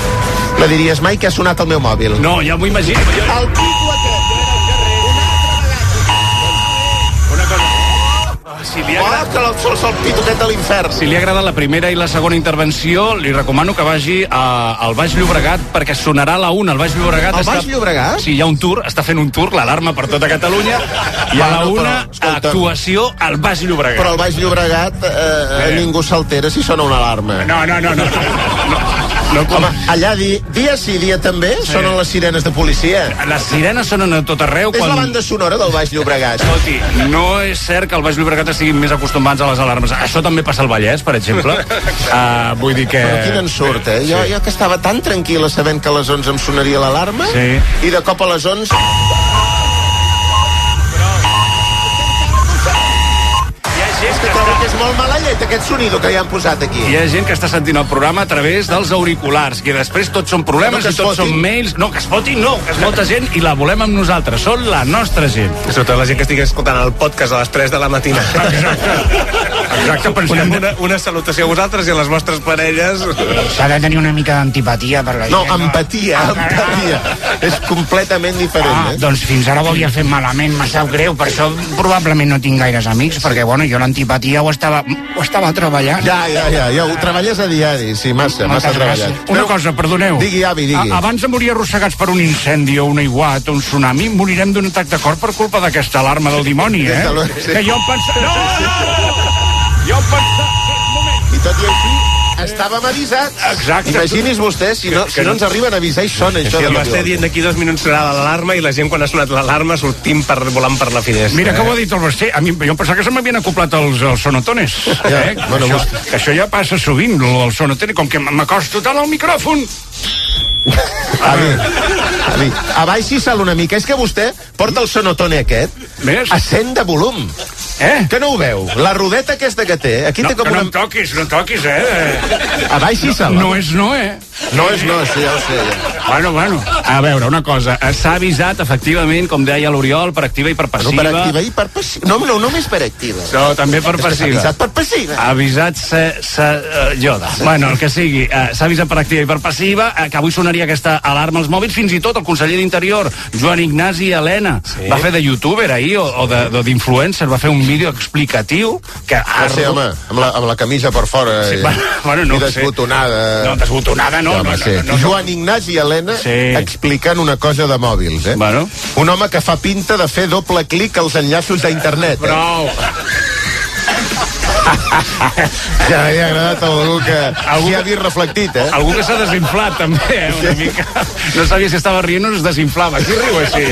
La diries mai que ha sonat el meu mòbil. No, ja m'ho imagino. Jo... El pico aquest. Una cosa... si li agrada... Oh, que el sol sol pitoquet de l'infern. Si li agrada la primera i la segona intervenció, li recomano que vagi a, al Baix Llobregat, perquè sonarà a la una. El Baix Llobregat... El Baix Llobregat? Sí, hi ha un tour, està fent un tour, l'alarma per tota Catalunya, i a la una, actuació al Baix Llobregat. Però al Baix Llobregat eh, eh. ningú s'altera si sona una alarma. No, no, no, no. no. No, com... Home, allà di, dia sí, dia també, sí. Sonen les sirenes de policia. Les sirenes sonen a tot arreu. És quan... la banda sonora del Baix Llobregat. Escolti, no és cert que al Baix Llobregat estiguin més acostumats a les alarmes. Això també passa al Vallès, per exemple. uh, vull dir que... Però quin ensurt, eh? Jo, sí. jo que estava tan tranquil·la sabent que a les onze em sonaria l'alarma, sí. I de cop a les onze... que és molt mala llet aquest sonido que hi han posat aquí. Hi ha gent que està sentint el programa a través dels auriculars, que després tots són problemes no, i tots són mails. No, que es fotin, no, que és molta gent i la volem amb nosaltres. Són la nostra gent. Sobretot la gent que estigui escoltant el podcast a les tres de la matina. Exacte. Exacte, pensem... Una, una, una salutació a vosaltres i a les vostres parelles. S'ha de tenir una mica d'antipatia per la gent. No, empatia, no? empatia. És completament diferent, ah, eh? Doncs fins ara ho havia fet malament, me sap greu. Per això probablement no tinc gaires amics, perquè, bueno, jo l'antipatia ho estava, ho estava treballant. Ja, ja, ja, ja, ho treballes a diari, sí, massa, Moltes massa treballat. Una cosa, perdoneu. Digui, avi, digui. A, abans de morir arrossegats per un incendi o un aiguat o un tsunami, morirem d'un atac de cor per culpa d'aquesta alarma del dimoni, eh? Sí. Que jo em pensava... No, no, no! Jo em pensava... I tot i així, estàvem avisats. Exacte. Imagini's vostè, si no, si no ens arriben a avisar i sona això. Sí, el va estar dient d'aquí dos minuts sonarà l'alarma i la gent quan ha sonat l'alarma sortim per, volant per la finestra. Mira eh? que ho ha dit el Basté. A mi, jo em pensava que se m'havien acoplat els, els sonotones. Ja, eh? bueno, això, vostè... que això ja passa sovint, el sonotone, com que m'acosto tant al micròfon. Avi, avi, abaixi-se'l una mica. És que vostè porta el sonotone aquest Més? a cent de volum. Eh? Que no ho veu? La rodeta aquesta que té, aquí no, té com que una... no em toquis, no em toquis, eh? Abaixi-se'l. No és no, eh? No és no, sí, ja ho sé. Ja. Bueno, bueno. A veure, una cosa. S'ha avisat, efectivament, com deia l'Oriol, per activa i per passiva. No, per activa i per passiva. No, no, només per activa. No, també per passiva. Avisat per passiva. Avisat se, se, uh, Yoda. Sí. Bueno, el que sigui. Uh, S'ha avisat per activa i per passiva, uh, que avui sonaria aquesta alarma als mòbils. Fins i tot el conseller d'Interior, Joan Ignasi Elena, sí. va fer de youtuber ahir, o, o de, de, d'influencer, va fer un vídeo explicatiu que... Va ser, home, amb la, amb la camisa per fora. Sí, i, bueno, bueno, no i desbotonada. No, desbotonada no. Sí, home, no, sí. no, no, no Joan Ignasi Elena sí. explicant una cosa de mòbils, eh? Bueno. Un home que fa pinta de fer doble clic als enllaços d'internet. Eh? Prou. Ja m'havia agradat algú que algú que ha vist reflectit, eh? Algú que s'ha desinflat, també, eh? Una mica. No sabia si estava rient o es desinflava. Qui riu així?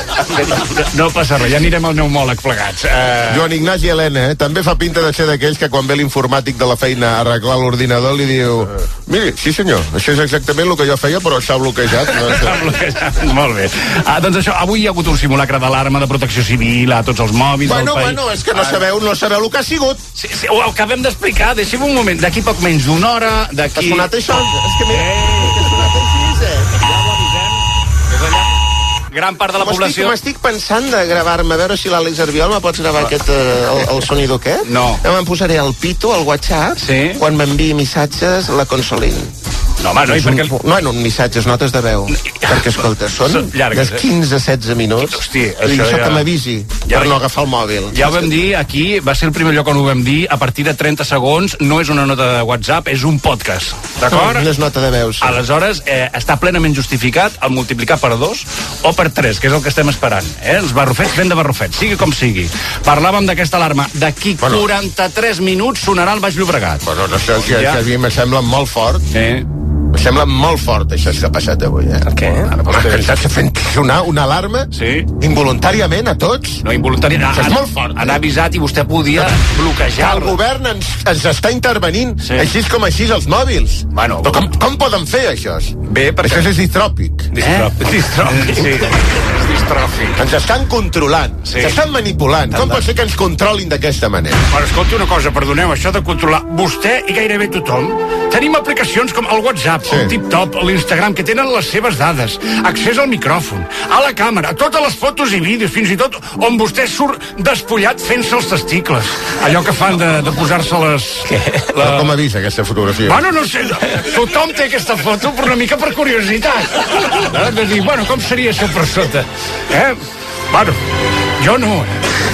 No passa res, ja anirem al pneumòleg plegats. Uh... Joan Ignasi Elena, eh? També fa pinta de ser d'aquells que quan ve l'informàtic de la feina a arreglar l'ordinador li diu miri, sí senyor, això és exactament el que jo feia però s'ha bloquejat. No? S'ha bloquejat, molt bé. Ah, doncs això, avui hi ha hagut un simulacre d'alarma de protecció civil a tots els mòbils bueno, del país. Bueno, és que no sabeu, no sabeu el que ha sigut. Sí, sí, ho acabem d'explicar, deixem un moment. D'aquí poc menys d'una hora, d'aquí... Ha sonat això? És que mira, eh. que ha sonat així, eh? Ja ho avisem. És allà. Gran part de la població... M'estic pensant de gravar-me, a veure si l'Àlex Arbiol me pots gravar aquest, eh, el, el sonido aquest? No. Ja me'n posaré al pito, al WhatsApp, sí. quan m'enviï missatges la Consolín. No, home, no, i perquè... El... No, no, missatges, notes de veu. Perquè, escolta, són, són llargues, de quinze a setze minuts. Hosti, això, això ja... que m'avisi ja... per no agafar el mòbil. Ja ho vam dir aquí, va ser el primer lloc on ho vam dir, a partir de trenta segons, no és una nota de WhatsApp, és un podcast. D'acord? No, no és nota de veu, sí. Aleshores, eh, està plenament justificat el multiplicar per dos o per tres, que és el que estem esperant. Eh? Els barrufets, ben de barrufets, sigui com sigui. Parlàvem d'aquesta alarma. D'aquí bueno. quaranta-tres minuts sonarà el Baix Llobregat. Bueno, no sé, que, ja. que a mi me sembla molt fort. Eh? Em sembla molt fort això que ha passat avui, eh? Què? Ara, pensat que fent sonar una alarma sí. involuntàriament a tots? No, involuntàriament. Això és molt fort. Han avisat i vostè podia bloquejar. El govern ens, ens està intervenint, sí. així com així els mòbils. Bueno, però com, com poden fer això? Bé, perquè... Això és distròpic. Distròpic. Eh? Distròpic, sí. És distròfic. Ens estan controlant, sí. ens estan manipulant. Com pot ser que ens controlin d'aquesta manera? Però escolti una cosa, perdoneu, això de controlar vostè i gairebé tothom. Tenim aplicacions com el WhatsApp, sí. el TikTok, l'Instagram, que tenen les seves dades, accés al micròfon, a la càmera, a totes les fotos i vídeos, fins i tot on vostè surt despullat fent-se els testicles. Allò que fan de, de posar-se les... La... Com ha vist aquesta fotografia? Bueno, no sé, tothom té aquesta foto, però una mica per curiositat. De dir, bueno, com seria això per sota? Eh? Bueno, jo no, eh?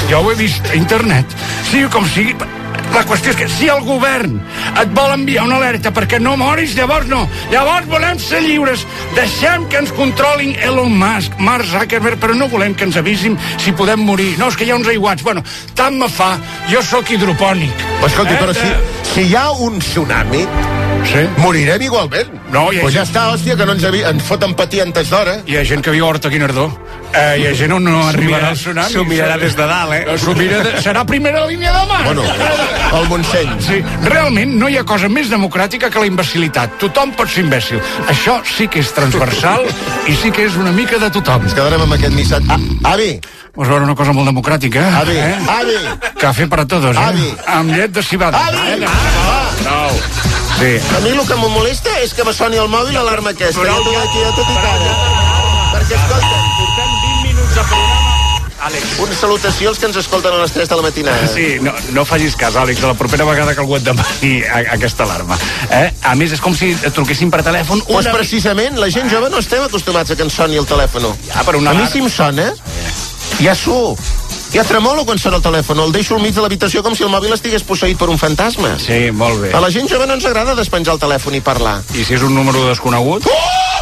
Jo ho he vist a internet. Sigui com sigui, la qüestió és que si el govern et vol enviar una alerta perquè no moris, llavors no. Llavors volem ser lliures. Deixem que ens controlin Elon Musk, Mark Zuckerberg, però no volem que ens avisin si podem morir. No, és que hi ha uns aiguats. Bueno, tant me fa, jo sóc hidropònic. Però escolti, eh? però si, si hi ha un tsunami, sí? morirem igualment. No, hi ha pues gent... ja està, hòstia, que no ens, avi... ens foten patir antes d'hora. Hi ha gent que viu a Horta Guinardó. Eh, hi ha gent on no arribarà el tsunami. S'ho mirarà des de dalt, eh? S'ho mira de... Serà primera línia de mar. Bueno, el Montseny. Sí, realment no hi ha cosa més democràtica que la imbecilitat. Tothom pot ser imbècil. Això sí que és transversal i sí que és una mica de tothom. Ens quedarem amb aquest missatge. Ah, avi! Vols veure una cosa molt democràtica? Avi! Eh? Avi! Cafè per a todos, eh? Avi! Amb llet de cibada. Avi! Eh? Prou. Sí. A mi el que em molesta és que me soni el mòbil l'alarma aquesta. Però ja aquí a tot i cara. Perquè, escolta, portem vint minuts de programa. Àlex. Una salutació als que ens escolten a les tres de la matinada. Sí, no, no facis cas, Àlex, a la propera vegada que algú et demani a, a aquesta alarma. Eh? A més, és com si et truquessin per telèfon... Una... Pues precisament, la gent jove no estem acostumats a que ens soni el telèfon. Ja, per una a mi si em sona, ja suo. Ja tremolo quan sona el telèfon. El deixo al mig de l'habitació com si el mòbil estigués posseït per un fantasma. Sí, molt bé. A la gent jove no ens agrada despenjar el telèfon i parlar. I si és un número desconegut? Oh!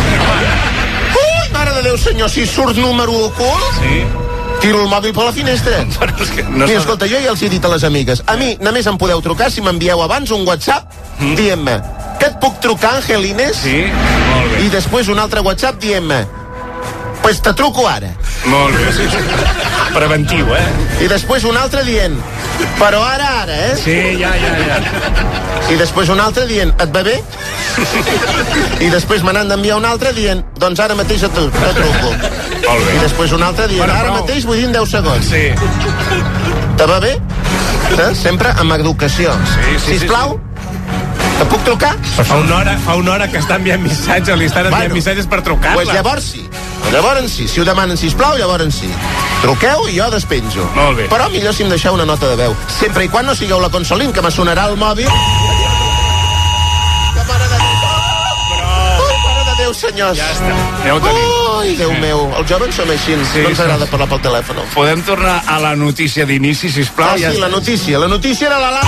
Ui, mare de Déu, senyor, si surt número ocult... Sí. Tiro el mòbil per la finestra. No Mira, escolta, jo ja els he dit a les amigues. A mi només em podeu trucar si m'envieu abans un WhatsApp mm. dient-me que et puc trucar, Angelines? Sí, molt bé. I després un altre WhatsApp dient-me pues te truco ara. Molt bé, sí, sí. Preventiu, eh? I després un altre dient però ara, ara, eh? Sí, ja, ja, ja. I després un altre dient et va bé? I després me n'han d'enviar un altre dient doncs ara mateix et, et truco. Molt bé. I després un altre dient, bueno, ara prou. Mateix vull dir en deu segons. Sí. Te va bé? Eh? Sempre amb educació. Sí, sí, Sisplau, sí, sí. Te puc trucar? Fa una hora, fa una hora que està enviant missatges, li estan enviant bueno, missatges per trucar-la. Pues llavors sí. Llavors sí. Si ho demanen sisplau, llavors sí. Truqueu i jo despenjo. Molt bé. Però millor si em deixeu una nota de veu. Sempre i quan no sigueu la Consolín, que me sonarà el mòbil. Que mare de Déu. Oh, mare de Déu, senyors. Ja està. Ja ho tenim. Ai, Déu sí. meu. Els joves som així. Sí, no ens agrada parlar pel telèfon. Podem tornar a la notícia d'inici, sisplau? Ah, sí, ja la notícia. La notícia era la...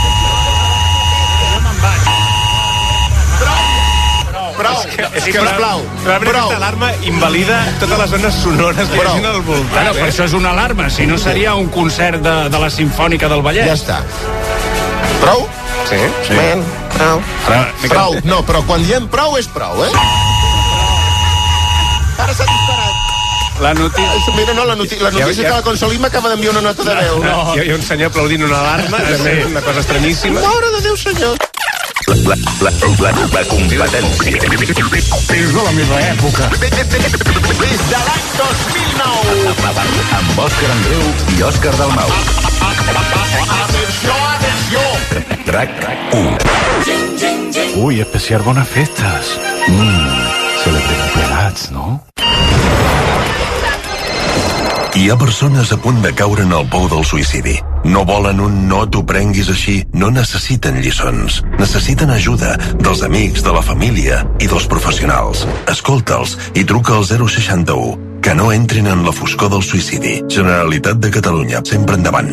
Prou, és que, és que sisplau, la, aquesta alarma invalida totes les zones sonores que hi hagi al voltant. Bueno, per això és una alarma, si no seria un concert de, de la Simfònica del Vallès. Ja està. Prou? Sí, sí. Ben, prou. Ara, prou, no, però quan diem prou és prou, eh? Ara s'ha disparat. La notícia... Mira, no, la, noti la notícia ja, ja. que la Consolín m'acaba d'enviar una nota de veu. No, no. Hi ha un senyor aplaudint una alarma, també, sí. Una cosa estranyíssima. Mare de Déu, senyor. La, la, la, la, la competència. És de la meva època. Des de l'any dos mil nou. Amb Òscar Andreu i Òscar Dalmau. Atenció, atenció. RAC u. Ui, especial bones festes. Mmm, celebrem plegats, no? Hi ha persones a punt de caure en el pou del suïcidi. No volen un no t'ho prenguis així. No necessiten lliçons. Necessiten ajuda dels amics, de la família i dels professionals. Escolta'ls i truca al zero seixanta u. Que no entrin en la foscor del suïcidi. Generalitat de Catalunya. Sempre endavant.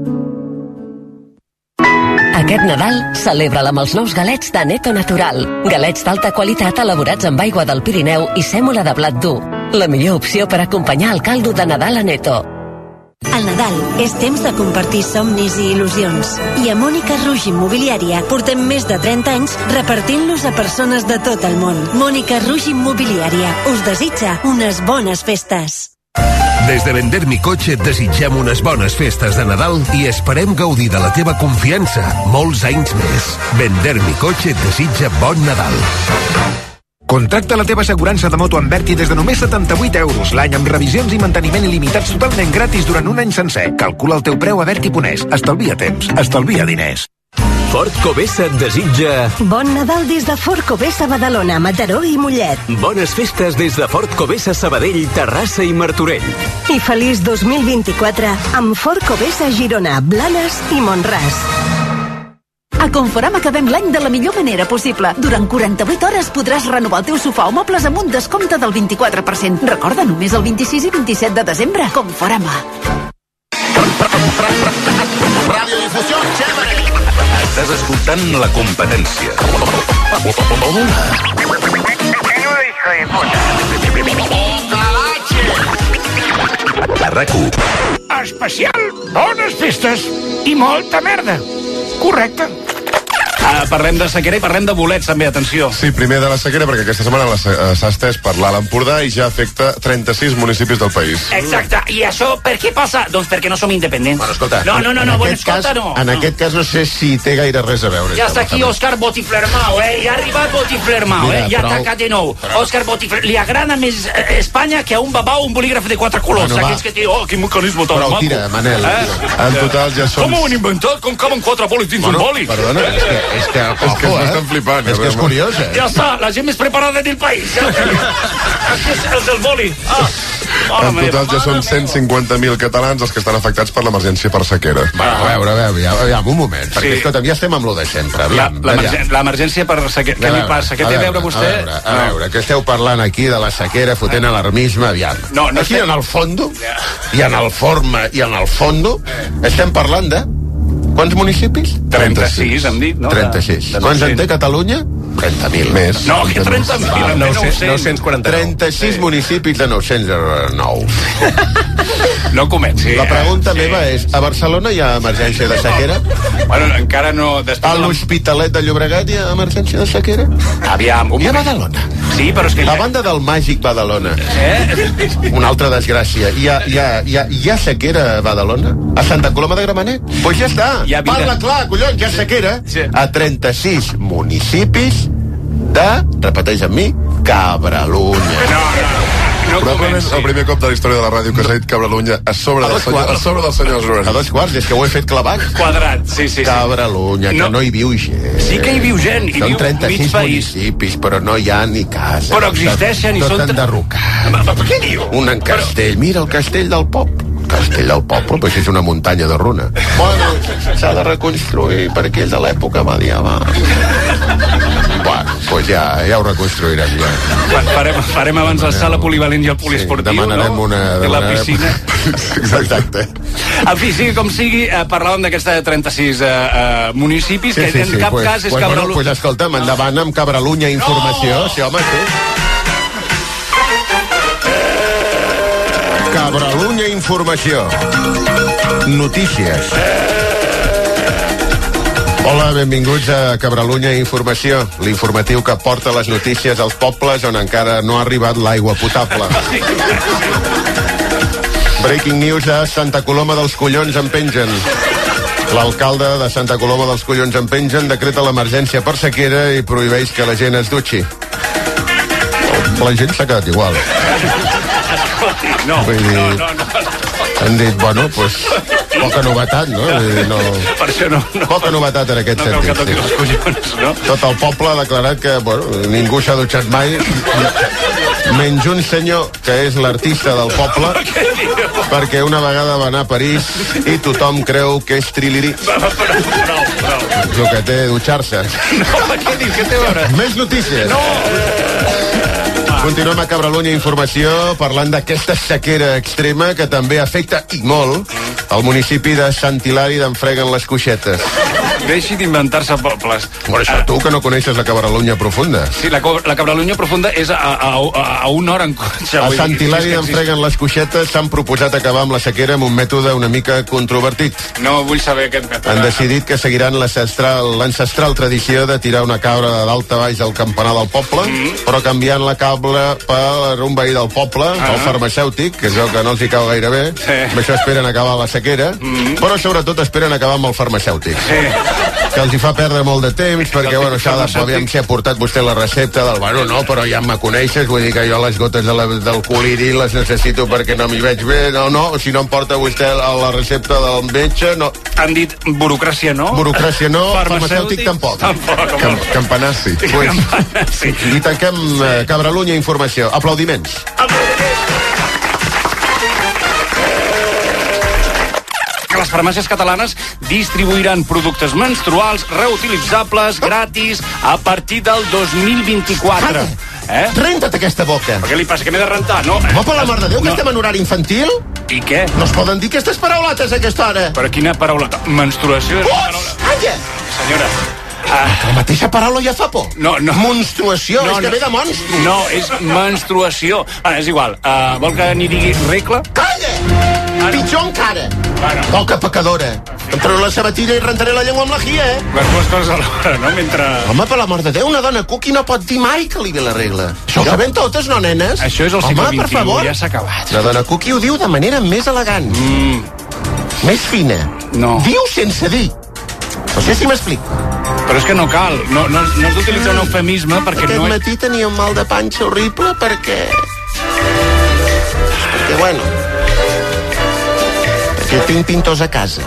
Aquest Nadal, celebra'l amb els nous galets de Neto Natural. Galets d'alta qualitat elaborats amb aigua del Pirineu i sèmola de blat dur. La millor opció per acompanyar el caldo de Nadal a Neto. El Nadal és temps de compartir somnis i il·lusions. I a Mònica Ruix Immobiliària portem més de trenta anys repartint-los a persones de tot el món. Mònica Ruix Immobiliària us desitja unes bones festes. Des de Vender mi Cotxe et desitgem unes bones festes de Nadal i esperem gaudir de la teva confiança molts anys més. Vender mi Cotxe et desitja bon Nadal. Contracta la teva assegurança de moto amb Berti des de només setanta-vuit euros l'any amb revisions i manteniment il·limitats totalment gratis durant un any sencer. Calcula el teu preu a Berti punt es. Estalvia temps, estalvia diners. Ford Covesa et desitja... Bon Nadal des de Ford Covesa Badalona, Mataró i Mollet. Bones festes des de Ford Covesa Sabadell, Terrassa i Martorell. I feliç dos mil vint-i-quatre amb Ford Covesa Girona, Blanes i Mont-ras. A Conforama acabem l'any de la millor manera possible. Durant quaranta-vuit hores podràs renovar el teu sofà o mobles amb un descompte del vint-i-quatre per cent. Recorda, només el vint-i-sis i vint-i-set de desembre. Conforama. Estàs escoltant La Competència. A RAC-u. Especial bones festes i molta merda. Correcte. Uh, parlem de sequera i parlem de bolets també, atenció. Sí, primer de la sequera, perquè aquesta setmana s'ha estès per l'Alt Empordà i ja afecta trenta-sis municipis del país. Exacte, i això per què passa? Doncs perquè no som independents. Bueno, escolta, no, no, no, no, bueno, escolta, cas, no. En aquest cas no sé si té gaire res a veure. Ja està aquí Òscar Botiflermau, eh? Ja ha arribat Botiflermau, eh? Ja ha atacat de nou. Òscar Botiflermau. Li agrada més Espanya que a un babau un bolígraf de quatre colors. Bueno, Aquells que té, oh, quin mecanisme tan maco. maco. Tira, Manel. Eh? En total ja són... Com ho han inventat? Com caben quatre bolis dins bueno, un boli? Perdona, és que... És que, és que eh? estan flipant. És que és curiós, eh? Ja està, la gent més preparada del país. Ja Aquí és el del boli. Ah, en total ja són cent cinquanta mil catalans els que estan afectats per l'emergència per sequera. Bueno, a veure, a veure, ja, ja, un moment, perquè, Sí. escolta'm, ja estem amb lo de sempre. La- Aviam, l'emergència- aviam. L'emergència per sequera. Què li passa? Què té a veure vostè? A veure, a veure, que esteu parlant aquí de la sequera, fotent alarmisme, aviam. No, no aquí estem- en el fondo, i en el forma, i en el fondo, estem parlant de... Quants municipis? trenta-sis, hem dit, no? trenta-sis. De- de Quants en nou-cents. té Catalunya? trenta mil. Més. No, que trenta mil, Va, no sé. nou-cents quaranta-nou. trenta-sis sí. municipis de nou-cents nou. No comenci. La pregunta sí. meva és, a Barcelona hi ha emergència de sequera? Bueno, encara no... A l'Hospitalet de Llobregat hi ha emergència de sequera? Aviam. I a Badalona? Sí, però és que... La banda del Màgic Badalona. Eh? Una altra desgràcia. Hi ha, hi ha, hi ha, hi ha sequera a Badalona? A Santa Coloma de Gramenet? Doncs pues ja està. Hi ha vida. Parla clar, collons, hi ha sequera. Sí. A trenta-sis municipis de, repeteix amb mi, Cabralunya. No, no. No Probablement comenci. el primer cop de la història de la ràdio que s'ha dit Cabralunya a sobre, A del dos senyor, a quarts. sobre del senyor Joan. A dos quarts, és que ho he fet clavat. Quadrat, sí, sí. sí. Cabralunya, que No. no hi viu gent. Sí que hi viu gent, hi Són viu mig trenta-sis país. municipis, però no hi ha ni casa. Però existeixen i tot són... Tot enderrocat. Ma- ma- Què diu? Un en castell, mira el castell del poble. Castell del poble, però això és una muntanya de runa. Bueno, s'ha de reconstruir perquè és de l'època medieval. Bueno, doncs ja, ja ho reconstruirem, ja. Farem, farem abans la sala polivalent i el poliesportiu, sí, demanarem no? una... De la demanarem- piscina. Exacte. En fi, sigui com sigui, eh, parlàvem d'aquesta trenta-sis eh, eh, municipis, Sí, que sí, en sí, cap pues, cas és pues, Cabralunya. bueno, pues escolta'm, endavant amb Cabralunya Informació. No! Sí, home, sí. Cabralunya Informació. Notícies. Hola, benvinguts a Cabralunya Informació, l'informatiu que porta les notícies als pobles on encara no ha arribat l'aigua potable. Breaking news a Santa Coloma dels Collons en pengen. L'alcalde de Santa Coloma dels Collons en pengen decreta l'emergència per sequera i prohibeix que la gent es dutxi. La gent s'ha quedat igual. No, Vull dir, no, no, no. Han dit, bueno, doncs, poca novetat, no? Vull dir, no... Per això no, no. Poca novetat en aquest No cal que sentit. toqui els collons, no? Tot el poble ha declarat que, bueno, ningú s'ha dutxat mai, menys un senyor que és l'artista del poble, perquè una vegada va anar a París i tothom creu que és triliri. Prou, prou, prou. El que té dutxar-se. No, què dius? Què té a veure? Més notícies. No! Continuem a Cabralunya Informació parlant d'aquesta sequera extrema que també afecta i molt el municipi de Sant Hilari d'en Freguen les Coixetes. Deixi d'inventar-se pobles. Per això tu que no coneixes la Cabralunya profunda. Sí, la, co- la Cabralunya profunda és a, a, a, a una hora en cotxe. A vull Sant dir, Hilari si és d'en que Freguen les Coixetes s'han proposat acabar amb la sequera amb un mètode una mica controvertit. existe. No vull saber aquest mètode. Han decidit que seguiran l'ancestral l'ancestral tradició de tirar una cabra de dalt a baix al campanar del poble, mm. però canviant la cabra per un veí del poble, Ah. el farmacèutic, que és el que no els hi cau gaire bé. Sí. Amb això esperen acabar la sequera, mm. però sobretot esperen acabar amb el farmacèutic. Sí. Que els hi fa perdre molt de temps, perquè, El bueno, s'ha de, farmacèutic. aviam si ha portat vostè la recepta del, bueno, no, però ja me coneixes, vull dir que jo les gotes de la, del coliri les necessito perquè no m'hi veig bé, no, no, si no em porta vostè la, la recepta del metge, no. Han dit burocràcia no? Burocràcia no, Farmacèutic farmacèutic tampoc. Tampoc. Cam Campanar sí. Pues, Sí. I tanquem eh, Cabralunya Informació. Aplaudiments. Que les farmàcies catalanes distribuiran productes menstruals reutilitzables gratis a partir del dos mil vint-i-quatre. Eh? Renta't aquesta boca. Per què li passa? Que m'he de rentar? No, Home, per la mare de Déu, que no. estem en horari infantil? I què? No es poden dir aquestes paraulotes a aquesta hora. Per quina paraula? Menstruació és una Ups! paraula... Calla! senyora. Uh, la mateixa paraula ja fa por. No, no. Monstruació, no, és que no. ve de monstru. No, és menstruació. Ah, és igual. Uh, vol que n'hi digui regla? Calla! Ah, no. Pitjor encara. Bueno. Poca pecadora. Em treu la sabatilla i rentaré la llengua amb la gia, eh? Les dues coses alhora, no? Mentre... Home, per l'amor de Déu, una dona cuqui no pot dir mai que li ve la regla. Això ho sabem totes, no, nenes? Això és el segle Home, per favor. ja s'ha acabat. La dona cuqui ho diu de manera més elegant. Mm. Més fina. No. Diu sense dir. No sé si m'explico. Però és que no cal, no, no, no has d'utilitzar un eufemisme perquè Aquest no... Aquest matí tenia un mal de panxa horrible perquè... Perquè, bueno... Perquè tinc pintors a casa.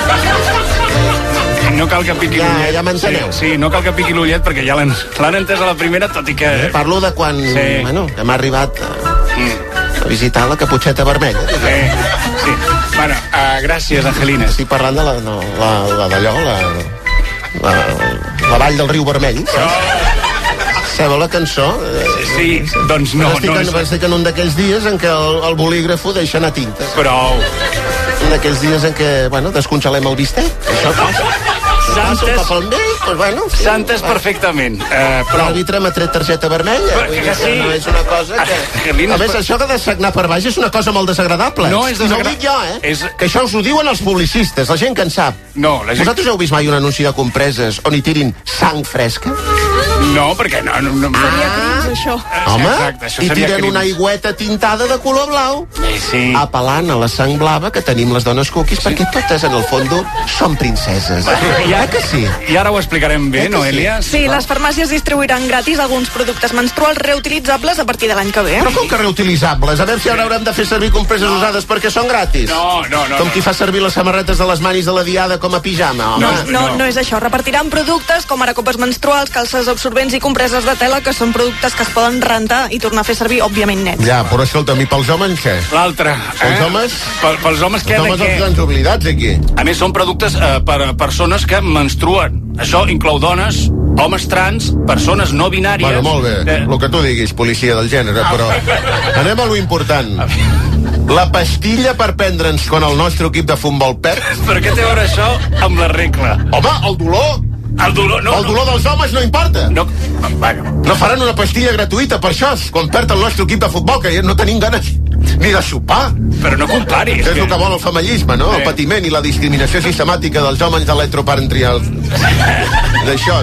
No cal que piqui ja, l'ullet. Ja m'enteneu. Sí, sí, no cal que piqui l'ullet perquè ja l'han entès a la primera, tot i que... Eh, parlo de quan, sí. bueno, que m'ha arribat a, mm. a visitar la Caputxeta Vermella. Sí, sí. Bueno, uh, gràcies, Angelina. Estic parlant de la, no, la, la d'allò, la, la, la vall del riu Vermell, saps? Sabeu la cançó? Sí, doncs no. Estic, no en, és... estic en un d'aquells dies en què el, el bolígrafo deixa anar tintes. Prou. Un d'aquells dies en què, bueno, descongelem el bistec. Això passa. Santes, un cop al vell, doncs bueno... Sí, Santes perfectament. Uh, però... L'àrbitre m'ha tret targeta vermella. Però, que sí. No és una cosa que... A més, això que de sagnar per baix és una cosa molt desagradable. No és desagradable. No ho dic jo, eh? És... Que això us ho diuen els publicistes, la gent que en sap. No, la gent... Vosaltres heu vist mai un anunci de compreses on hi tirin sang fresca? No, perquè no... no, no. Seria crims, això. Home, exacte, això i tiren crims. una aigüeta tintada de color blau. Eh, sí. Apel·lant a la sang blava que tenim les dones cookies, sí. Perquè totes, en el fons, som princeses. Ja, eh que sí? I ara ho explicarem bé, eh Noelia? Sí, sí, les farmàcies distribuiran gratis alguns productes menstruals reutilitzables a partir de l'any que ve. Però com que reutilitzables? A veure si ara haurem de fer servir compreses no. usades perquè són gratis. No, no, no. Com qui fa servir les samarretes de les manis de la diada com a pijama, home. No, no, no, no és això. Repartiran productes com ara copes menstruals, calces absorbents i compreses de tela, que són productes que es poden rentar i tornar a fer servir, òbviament, nets. Ja, però escolta'm, i pels homes què? L'altre. Pels eh? homes? Pel, pels homes què? Els homes els grans oblidats, aquí. A més, són productes eh, per a persones que menstruen. Això inclou dones, homes trans, persones no binàries... Bueno, molt bé, eh... el que tu diguis, policia del gènere, però anem a lo important. La pastilla per prendre'ns quan el nostre equip de futbol perd. Per què té a veure això amb la regla? Home, el dolor... El dolor, no, el dolor dels homes no importa. No, bueno. No faran una pastilla gratuïta per això, quan perd el nostre equip de futbol, que no tenim ganes ni de sopar. Però no comparis. És que... el que vol el femallisme, no? Eh. El patiment i la discriminació sistemàtica dels homes electroparentrials. D'això.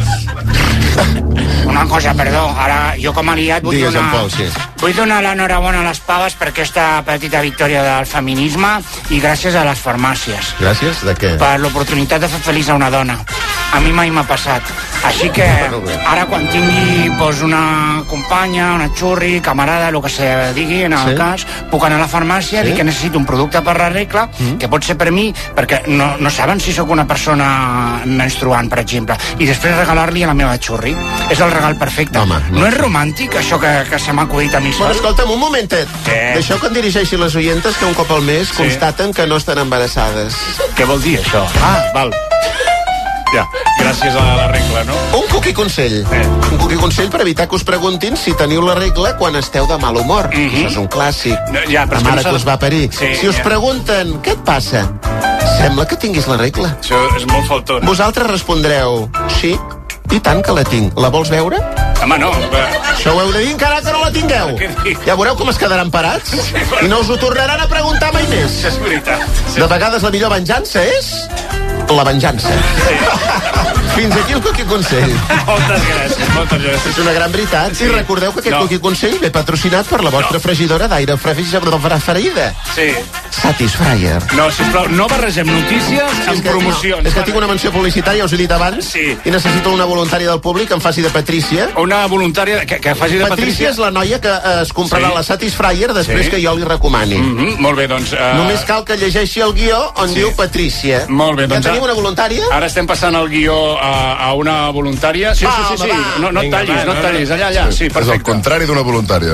Una cosa, perdó, ara jo com a aliat vull Digues, donar, Pol, sí. vull donar l'enhorabona a les paves per aquesta petita victòria del feminisme i gràcies a les farmàcies. Gràcies? De què? Per l'oportunitat de fer feliç a una dona. A mi mai m'ha passat. Així que ara quan tingui pues, una companya, una xurri, camarada, el que se digui en el sí? cas, puc anar a la farmàcia, sí? dir que necessito un producte per la regla, mm. que pot ser per mi, perquè no, no saben si sóc una persona menstruant, per exemple, i després regalar-li a la meva xurri. És el regal perfecte. Home, no. no és romàntic, això que, que se m'ha acudit a mi sol? Bueno, escolta'm, un momentet. Deixeu que em dirigeixi les oientes que un cop al mes sí. constaten que no estan embarassades. Què vol dir, això? Ah, val. Ja, gràcies a la regla, no? Un cookie consell. Eh. Un cookie consell per evitar que us preguntin si teniu la regla quan esteu de mal humor. Mm-hmm. Això és un clàssic. No, ja, la mare que us va parir. Sí, si us ja. pregunten, què et passa? Sembla que tinguis la regla. Això és molt faltona. Vosaltres respondreu, sí, i tant que la tinc. La vols veure? Home, no. Va. Això ho heu de dir encara que no la tingueu. Ja veureu com es quedaran parats i no us ho tornaran a preguntar mai més. És veritat. Sí. De vegades la millor venjança és la venjança. Sí. Fins aquí el Cookie Consell. Moltes gràcies, moltes gràcies. És una gran veritat. Sí. I recordeu que aquest no. Cookie Consell ve patrocinat per la vostra no. fregidora d'aire freïda. Sí. Satisfyer. No, sisplau, no barregem notícies sí, amb promocions. No. És que tinc una menció publicitària, us he dit abans, sí. i necessito una voluntària del públic que em faci de Patrícia. Una voluntària que, que faci de Patrícia? Patrícia és la noia que eh, es comprarà sí. la Satisfyer després sí. que jo li recomani. Mm-hmm. Molt bé, doncs... Uh... Només cal que llegeixi el guió on sí. diu Patrícia. Molt bé, doncs... Ja tenim una voluntària? Ara estem passant el guió a, a una voluntària. Sí, va, sí, sí, sí. Va. No, no et tallis, no et tallis. Allà, allà. Sí, perfecte. És el contrari d'una voluntària.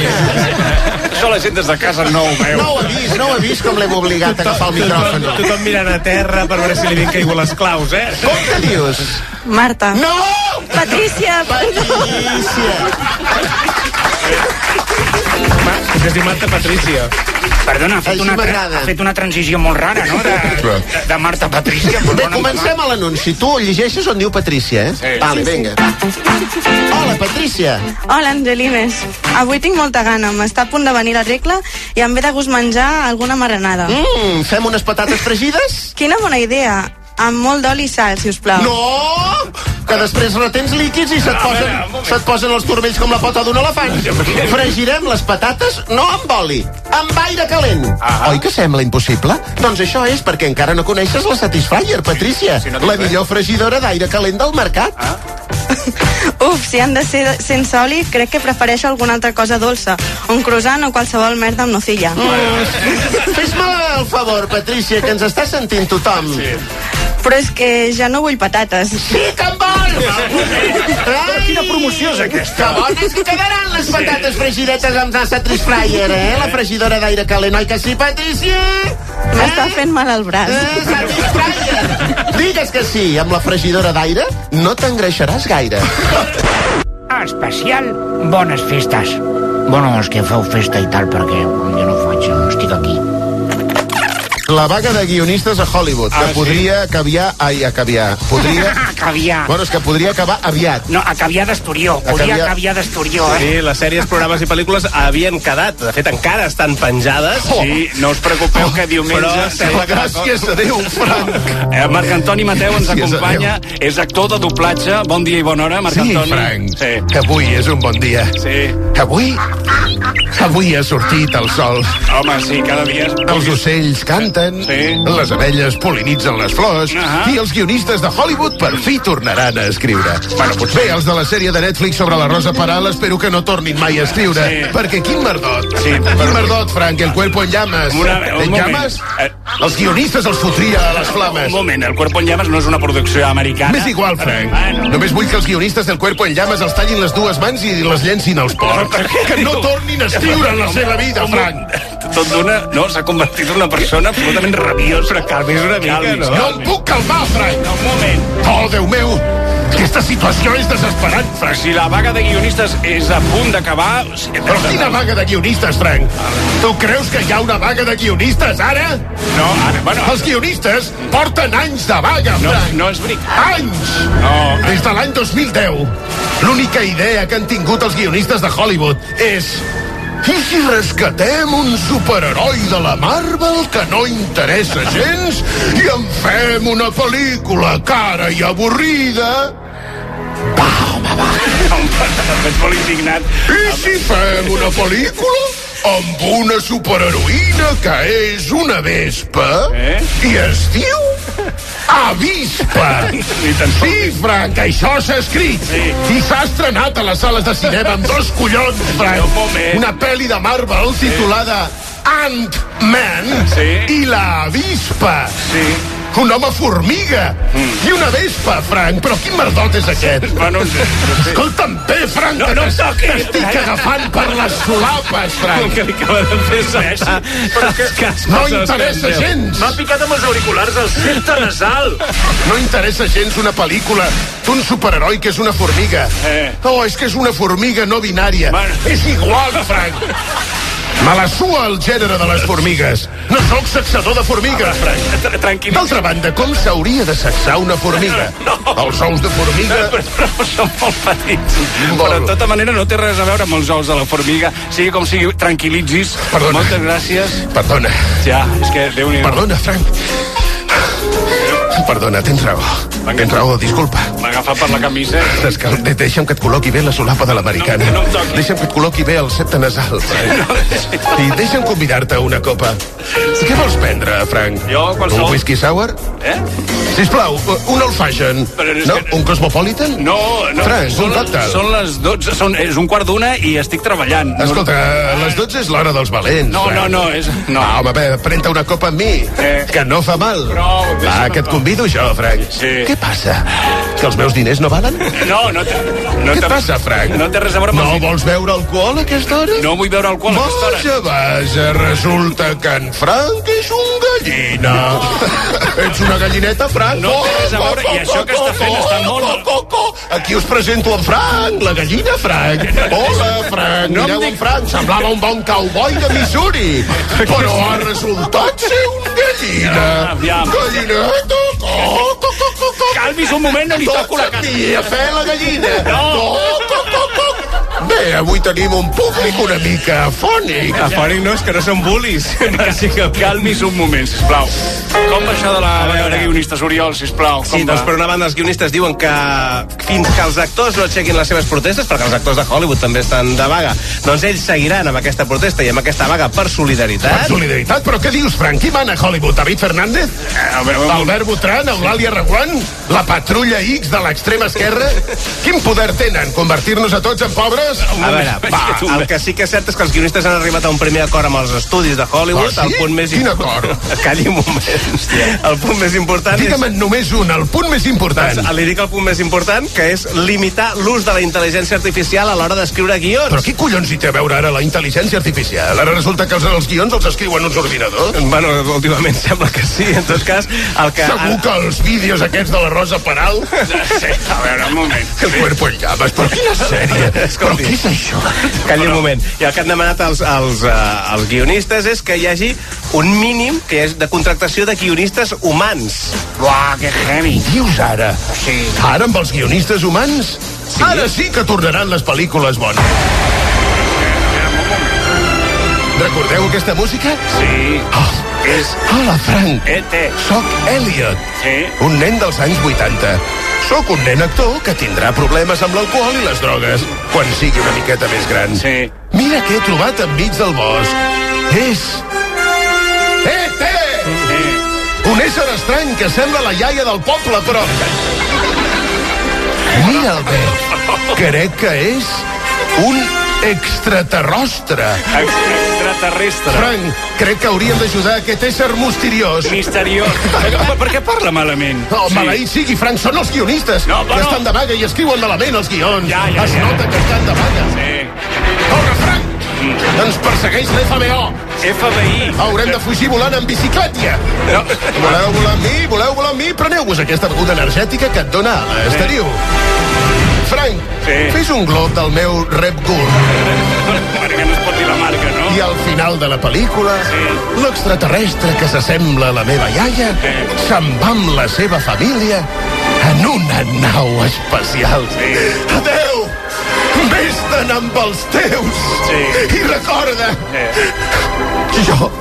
Això la gent des de casa no ho veu. No ho ha vist, no ho ha vist com l'hem obligat a agafar el micròfon. Tothom, tothom mirant a terra per veure si li havien caigut les claus, eh? Com te dius? Marta. No! Patricia. Patricia. que es diu Marta Patrícia. Perdona, ha fet, una, ha fet una transició molt rara, no? De, de, de Marta Patrícia. Bé, comencem a l'anunci. Tu el llegeixes on diu Patrícia, eh? Sí. Vale, Sí, sí. vinga. Hola, Patrícia. Hola, Angelines. Avui tinc molta gana. M'està a punt de venir la regla i em ve de gust menjar alguna marranada. Mm, fem unes patates fregides? Quina bona idea. Amb molt d'oli i sal, si us plau. No! Que després retens líquids i se't posen, se't posen els turmells com la pota d'un elefant. Fregirem les patates no amb oli, amb aire calent. Oi que sembla impossible? Doncs això és perquè encara no coneixes la Satisfyer, Patrícia, la millor fregidora d'aire calent del mercat. Uf, si han de ser sense oli, crec que prefereixo alguna altra cosa dolça. Un croissant o qualsevol merda amb nocilla. Mm. Fes-me el favor, Patrícia, que ens està sentint tothom. Sí. Però és que ja no vull patates. Sí que en vols! Però quina promoció és aquesta? Que bones que quedaran les patates fregidetes amb la Satisfyer, eh? La fregidora d'aire calent, oi que sí, Patrícia? M'està fent mal al braç. Eh, Satisfyer! Digues que sí, amb la fregidora d'aire no t'engreixaràs gaire. Especial, bones festes. Bueno, és que feu festa i tal, perquè jo no faig, no estic aquí. La vaga de guionistes a Hollywood, que Ah, sí? podria acabiar... Ai, acabiar. Podria... Acabiar. Bueno, és que podria acabar aviat. No, acabiar d'Esturió. Podria Acabiar- acabar d'Esturió, eh? Sí, les sèries, programes i pel·lícules havien quedat. De fet, encara estan penjades. Sí, no us preocupeu que diumenge... Però sembla que la Gràcies a Déu, Frank. Eh, Marc Antoni Mateu ens Gràcies a acompanya, és actor de doblatge. Bon dia i bona hora, Marc Sí, Antoni. Frank, Sí. que avui és un bon dia. Sí. Avui, avui ha sortit el sol. Home, sí, cada dia... Els ocells canten, Sí. les abelles pol·linitzen les flors, Ahà. i els guionistes de Hollywood per fi tornaran a escriure. Bueno, potser- Bé, els de la sèrie de Netflix sobre la Rosa Peral espero que no tornin mai a escriure, Sí. perquè quin merdot. Sí, Quin però- merdot, Frank, el cuerpo en llamas. Una- un en moment. llamas? Eh, Els guionistes els fotria a les flames. Un moment, el Cuerpo en Llamas no és una producció americana. M'és igual, Frank. Bueno. Només vull que els guionistes del Cuerpo en Llamas els tallin les dues mans i les llencin als porcs. Que no tornin a escriure en la seva vida, Frank. Tot d'una... No, s'ha convertit en una persona absolutament rabiosa. Però calmis una mica, calmis, no? No em puc calmar, Frank. Un moment. Oh, Déu meu, aquesta situació és desesperant, Frank. Si la vaga de guionistes és a punt d'acabar... Però quina vaga de guionistes, Frank? Tu creus que hi ha una vaga de guionistes, ara? No, ara, bueno... Els guionistes porten anys de vaga, No, Frank. no és veritat. Anys! No, Des de l'any dos mil deu, l'única idea que han tingut els guionistes de Hollywood és... I si rescatem un superheroi de la Marvel que no interessa gens i en fem una pel·lícula cara i avorrida? Ets molt indignat. I si fem una pel·lícula amb una superheroïna que és una vespa Eh? i es diu Avispa? Ni tan sols. Sí, Frank, això s'ha escrit. Sí. I s'ha estrenat a les sales de cinema amb dos collons, Frank. Un moment. Una pel·li de Marvel titulada Ant-Man Sí. i la Avispa. Sí. Un home formiga Mm. i una vespa, Frank. Però quin merdot és aquest? Bueno, no sé. Escolta'm bé, Frank, No, que no t'es- toquis. t'estic agafant per les solapes, Frank. Que li acaba de fer saltar. Però que- Cas No coses interessa que em gens. M'ha picat amb els auriculars al septe nasal. No interessa gens una pel·lícula d'un superheroi que és una formiga. Eh. Oh, és que és una formiga no binària. Bueno. És igual, Frank. Me la sua el gènere de les formigues. No sóc sexador de formigues, Frank. Tranquil. D'altra banda, com s'hauria de sexar una formiga? No. Els ous de formiga... Però, però són molt petits. Molt. Però de tota manera no té res a veure amb els ous de la formiga. Sigui com sigui, tranquil·litzis. Perdona. Moltes gràcies. Perdona. Ja, és que Déu-n'hi-do. Perdona, Frank. Perdona, tens raó. Tens raó, disculpa. M'ha agafat per la camiseta. Descal... de- Deixa'm que et col·loqui bé la solapa de l'americana. No, no em toquis. Deixa'm que et col·loqui bé el septe nasal, Frank. I deixa'm convidar-te a una copa. Què vols prendre, Frank? Jo, qualsevol. Un whisky sour? Eh? Sisplau, un old fashion. Però és No? que- Un cosmopolitan? No, no. Frank, són, un còctel. són les dotze, són, és un quart d'una i estic treballant. Escolta, a les dotze és l'hora dels valents. No, Frank. no, no, és... No. Ah, home, bé, pren-te una copa amb mi, Eh. que no fa mal. Prou, Va, deixa'm que et en pau. convido jo, Frank. Sí. Què passa? Que els meus diners no valen? No, no té... No Què té- et passa, Frank? No té res a veure amb No els... vols veure alcohol a aquesta hora? No vull veure alcohol a aquesta hora. Vaja, vaja, resulta que en Frank és un gallina. Ets una gallineta, Frank? No té res a veure, i això que està fent està molt- Co, co, co, aquí us presento en Frank, la gallina Frank. Hola, Frank, no mireu en Frank, semblava un bon cowboy de Missouri, però ha resultat ser un gallina. Gallineta, co, co, co, co, co. Calmis un moment, no li toco la cara. Tots aquí a fer la gallina. No. Co, co, co, co. Bé, avui tenim un públic una mica afònic. Afònic no, és que no són bullis. Així que calmis un moment, sisplau. Com va això de la veure guionistes, Oriol, sisplau? Sí, doncs per una banda els guionistes diuen que fins que els actors no aixequin les seves protestes, perquè els actors de Hollywood també estan de vaga, doncs ells seguiran amb aquesta protesta i amb aquesta vaga per solidaritat. Per solidaritat? Però què dius, Frank? Qui mana a Hollywood? David Fernández? Albert Botran? Eulàlia Reguant? La patrulla X de l'extrema esquerra? Quin poder tenen? Convertir-nos a tots en pobres? A veure, va, el que sí que és cert és que els guionistes han arribat a un primer acord amb els estudis de Hollywood. Ah, sí? El punt més Quin acord? Calli un moment. El punt més important Digue'm és... només un, el punt més important. Doncs, li dic el punt més important, que és limitar l'ús de la intel·ligència artificial a l'hora d'escriure guions. Però qui collons hi té a veure ara la intel·ligència artificial? Ara resulta que els, els guions els escriuen uns ordinadors? Bueno, últimament sembla que sí. En tot cas, el que... Segur que els vídeos aquests de la Rosa Peral... Sí, a veure, un moment. El cuerpo en llamas, però quina sèrie? Però què és això? Calli un moment. I el que han demanat els, els, uh, els guionistes és que hi hagi un mínim que és de contractació de guionistes humans. Uah, que heavy. Dius ara? Sí. Ara amb els guionistes humans? Sí. Ara sí que tornaran les pel·lícules bones. Recordeu aquesta música? Sí. Oh, és... Hola, Frank. E T Soc Elliot. Sí. Un nen dels anys vuitanta. Soc un nen actor que tindrà problemes amb l'alcohol i les drogues quan sigui una miqueta més gran. Sí. Mira què he trobat enmig del bosc. És... E T! Sí. Un ésser estrany que sembla la iaia del poble, però... Mira'l bé. Crec que és un extraterrestre. Extraterrestre. Frank, crec que hauríem d'ajudar aquest ésser misteriós. Misteriós. Per, per què parla malament? No, sí. Maleït sigui, Frank, són els guionistes. No, que no. estan de vaga i escriuen malament els guions. Ja, ja, es ja. nota que estan de vaga. Sí. Corre, Frank! Mm. Ens persegueix l'F B O. F B I. Haurem de fugir volant en bicicleta. No. Voleu volar amb mi? Voleu volar amb mi? Preneu-vos aquesta beguda energètica que et dona ales. Sí. Teniu. Frank, sí. Fes un glob del meu Red Bull. Perquè no es pot dir la marca, no? I al final de la pel·lícula, sí. L'extraterrestre que s'assembla a la meva iaia sí. Se'n va amb la seva família en una nau espacial. Sí. Adeu! Vés-te'n amb els teus! Sí. I recorda, sí. Jo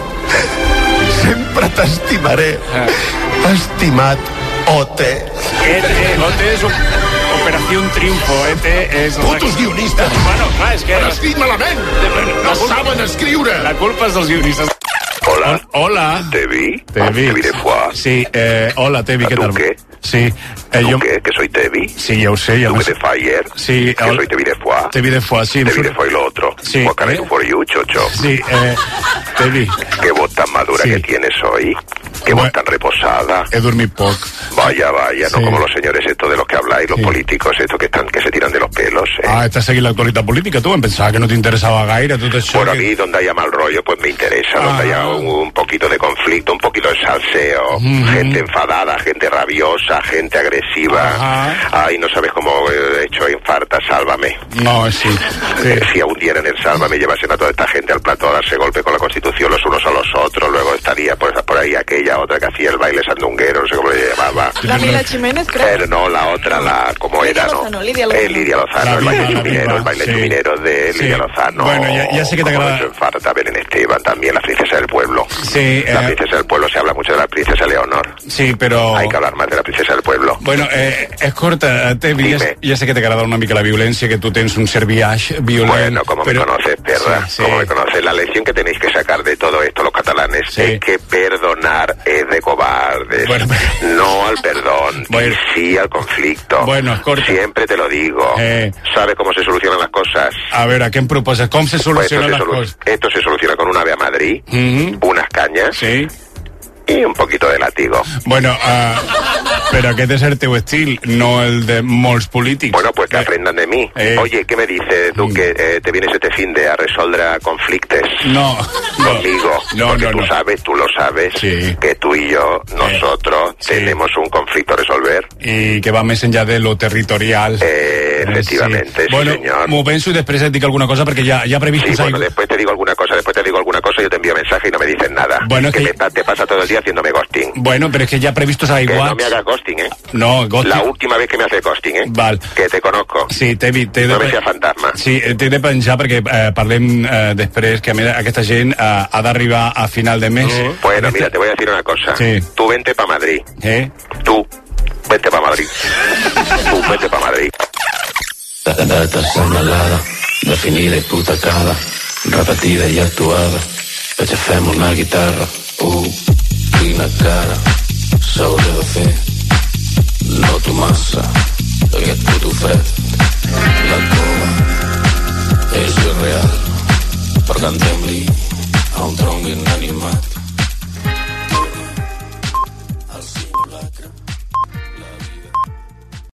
sempre t'estimaré, ah. Estimat O T. E T, O T és un... Operació Triunfo, E T és... Putos guionistes! Bueno, clar, és que... Han escrit malament! No saben escriure! La culpa és dels guionistes. Hola. Hola. Tevi. Tevi. Tevi de Foix. Sí, eh, hola, Tevi, ¿qué tal? ¿Tú qué? Sí. Eh, ¿Tú yo... qué? ¿Que soy Tevi? Sí, ya sé. Ya ¿Tú lo que sé. de Fire? Sí. Que soy Tevi de Foix. Tevi de Foix, sí. Tevi de Foix y lo otro. Sí. What can I do for you, chocho? Sí, eh, Tevi. Qué voz tan madura Sí. que tienes hoy. Qué voz tan reposada. He dormido poco. Vaya, vaya, Sí. no como los señores estos de los que habláis, los Sí. políticos estos que están que se tiran de los pelos. Eh. Ah, estás seguint l'actualitat política, tu? Em pensava que no t'interessava gaire tot això. Bueno, a que... mí donde haya mal rollo, pues me interesa, Ah. donde haya un, un poquito de conflicto, un poquito de salseo, Ujú. gente enfadada, gente rabiosa, gente agresiva. Ajá. Ay, no sabes cómo he hecho infarta, sálvame. No, sí. sí. Eh, Si algún día en el Sálvame llevasen a toda esta gente al plató a darse golpe con la Constitución los unos a los otros, luego estaría pues por ahí aquella otra que hacía el baile sandunguero, no sé cómo le llamaba. La Mila Jiménez, creo. Pero no, la otra, la, ¿cómo Lidia era, no? Lozano, Lidia Lozano. Eh, Lidia Lozano, La el baile Viva, la chuminero, Viva, el baile sí. chuminero de Sí. Lidia Lozano. Bueno, ya- ya sé que te Como agrada- hecho en Farta, Belén Esteban también, la princesa del pueblo. Sí, La eh, princesa del pueblo, se habla mucho de la princesa Leonor. sí, però... Hay que hablar más de la princesa del pueblo. Bueno, eh, escolta, Tevi, ja, ja sé que t'agrada una mica la violència, que tu tens un cert viatge violent... Bueno, como però... me conoces, perra, Sí, sí. como me conoces, la lección que tenéis que sacar de todo esto los catalanes Sí. es que perdonar es de cobardes. Bueno, no al perdón, Bueno. y sí al conflicto. Bueno, escolta. Siempre te lo digo. Eh. ¿Sabes cómo se solucionan las cosas? A veure, què em proposes? Com se Pues esto, solucionen se les solu- coses? esto se soluciona con un ave a Madrid, Mhm. unas cañas Sí. y un poquito de látigo. Bueno, uh, Pero aquest és el teu estil, no el de molts polítics. Bueno, pues que aprendan de mí. Eh. Oye, ¿qué me dices tú que eh, te vienes este fin de a resoldre conflictes? No. Conmigo. No, porque no, tú no. sabes, tú lo sabes, sí. que tú y yo, nosotros, sí. tenemos un conflicto a resolver. I que va més enllà de lo territorial. Eh, efectivamente, sí, sí bueno, señor. M'ho penso i després et dic alguna cosa perquè ja, ja previsto... Sí, bueno, después te digo alguna cosa, después te digo alguna cosa, yo te envío mensaje y no me dices nada. Bueno, que que... me, te pasa todo el día haciéndome ghosting. Bueno, pero es que ya previstos hay Que WhatsApp. no me hagas ghosting, ¿eh? No, ghosting. La última vez que me hace ghosting, ¿eh? Val. Que te conozco. Sí, t'he de... No me sea fantasma. Sí, t'he de penjar perquè eh, parlem eh, després que a més aquesta gent eh, ha d'arribar a final de mes. Mm. Bueno, aquesta... mira, te voy a decir una cosa. Sí. Tú vente pa' Madrid. ¿Eh? Tú, vente pa' Madrid. Tú, vente pa' Madrid. Data segnalada, definida i putacada, repetida i actuada. Aixafem una guitarra, uh, quina cara, s'hauria de fer. Noto massa aquest puto fet. La cova és irreal, per tant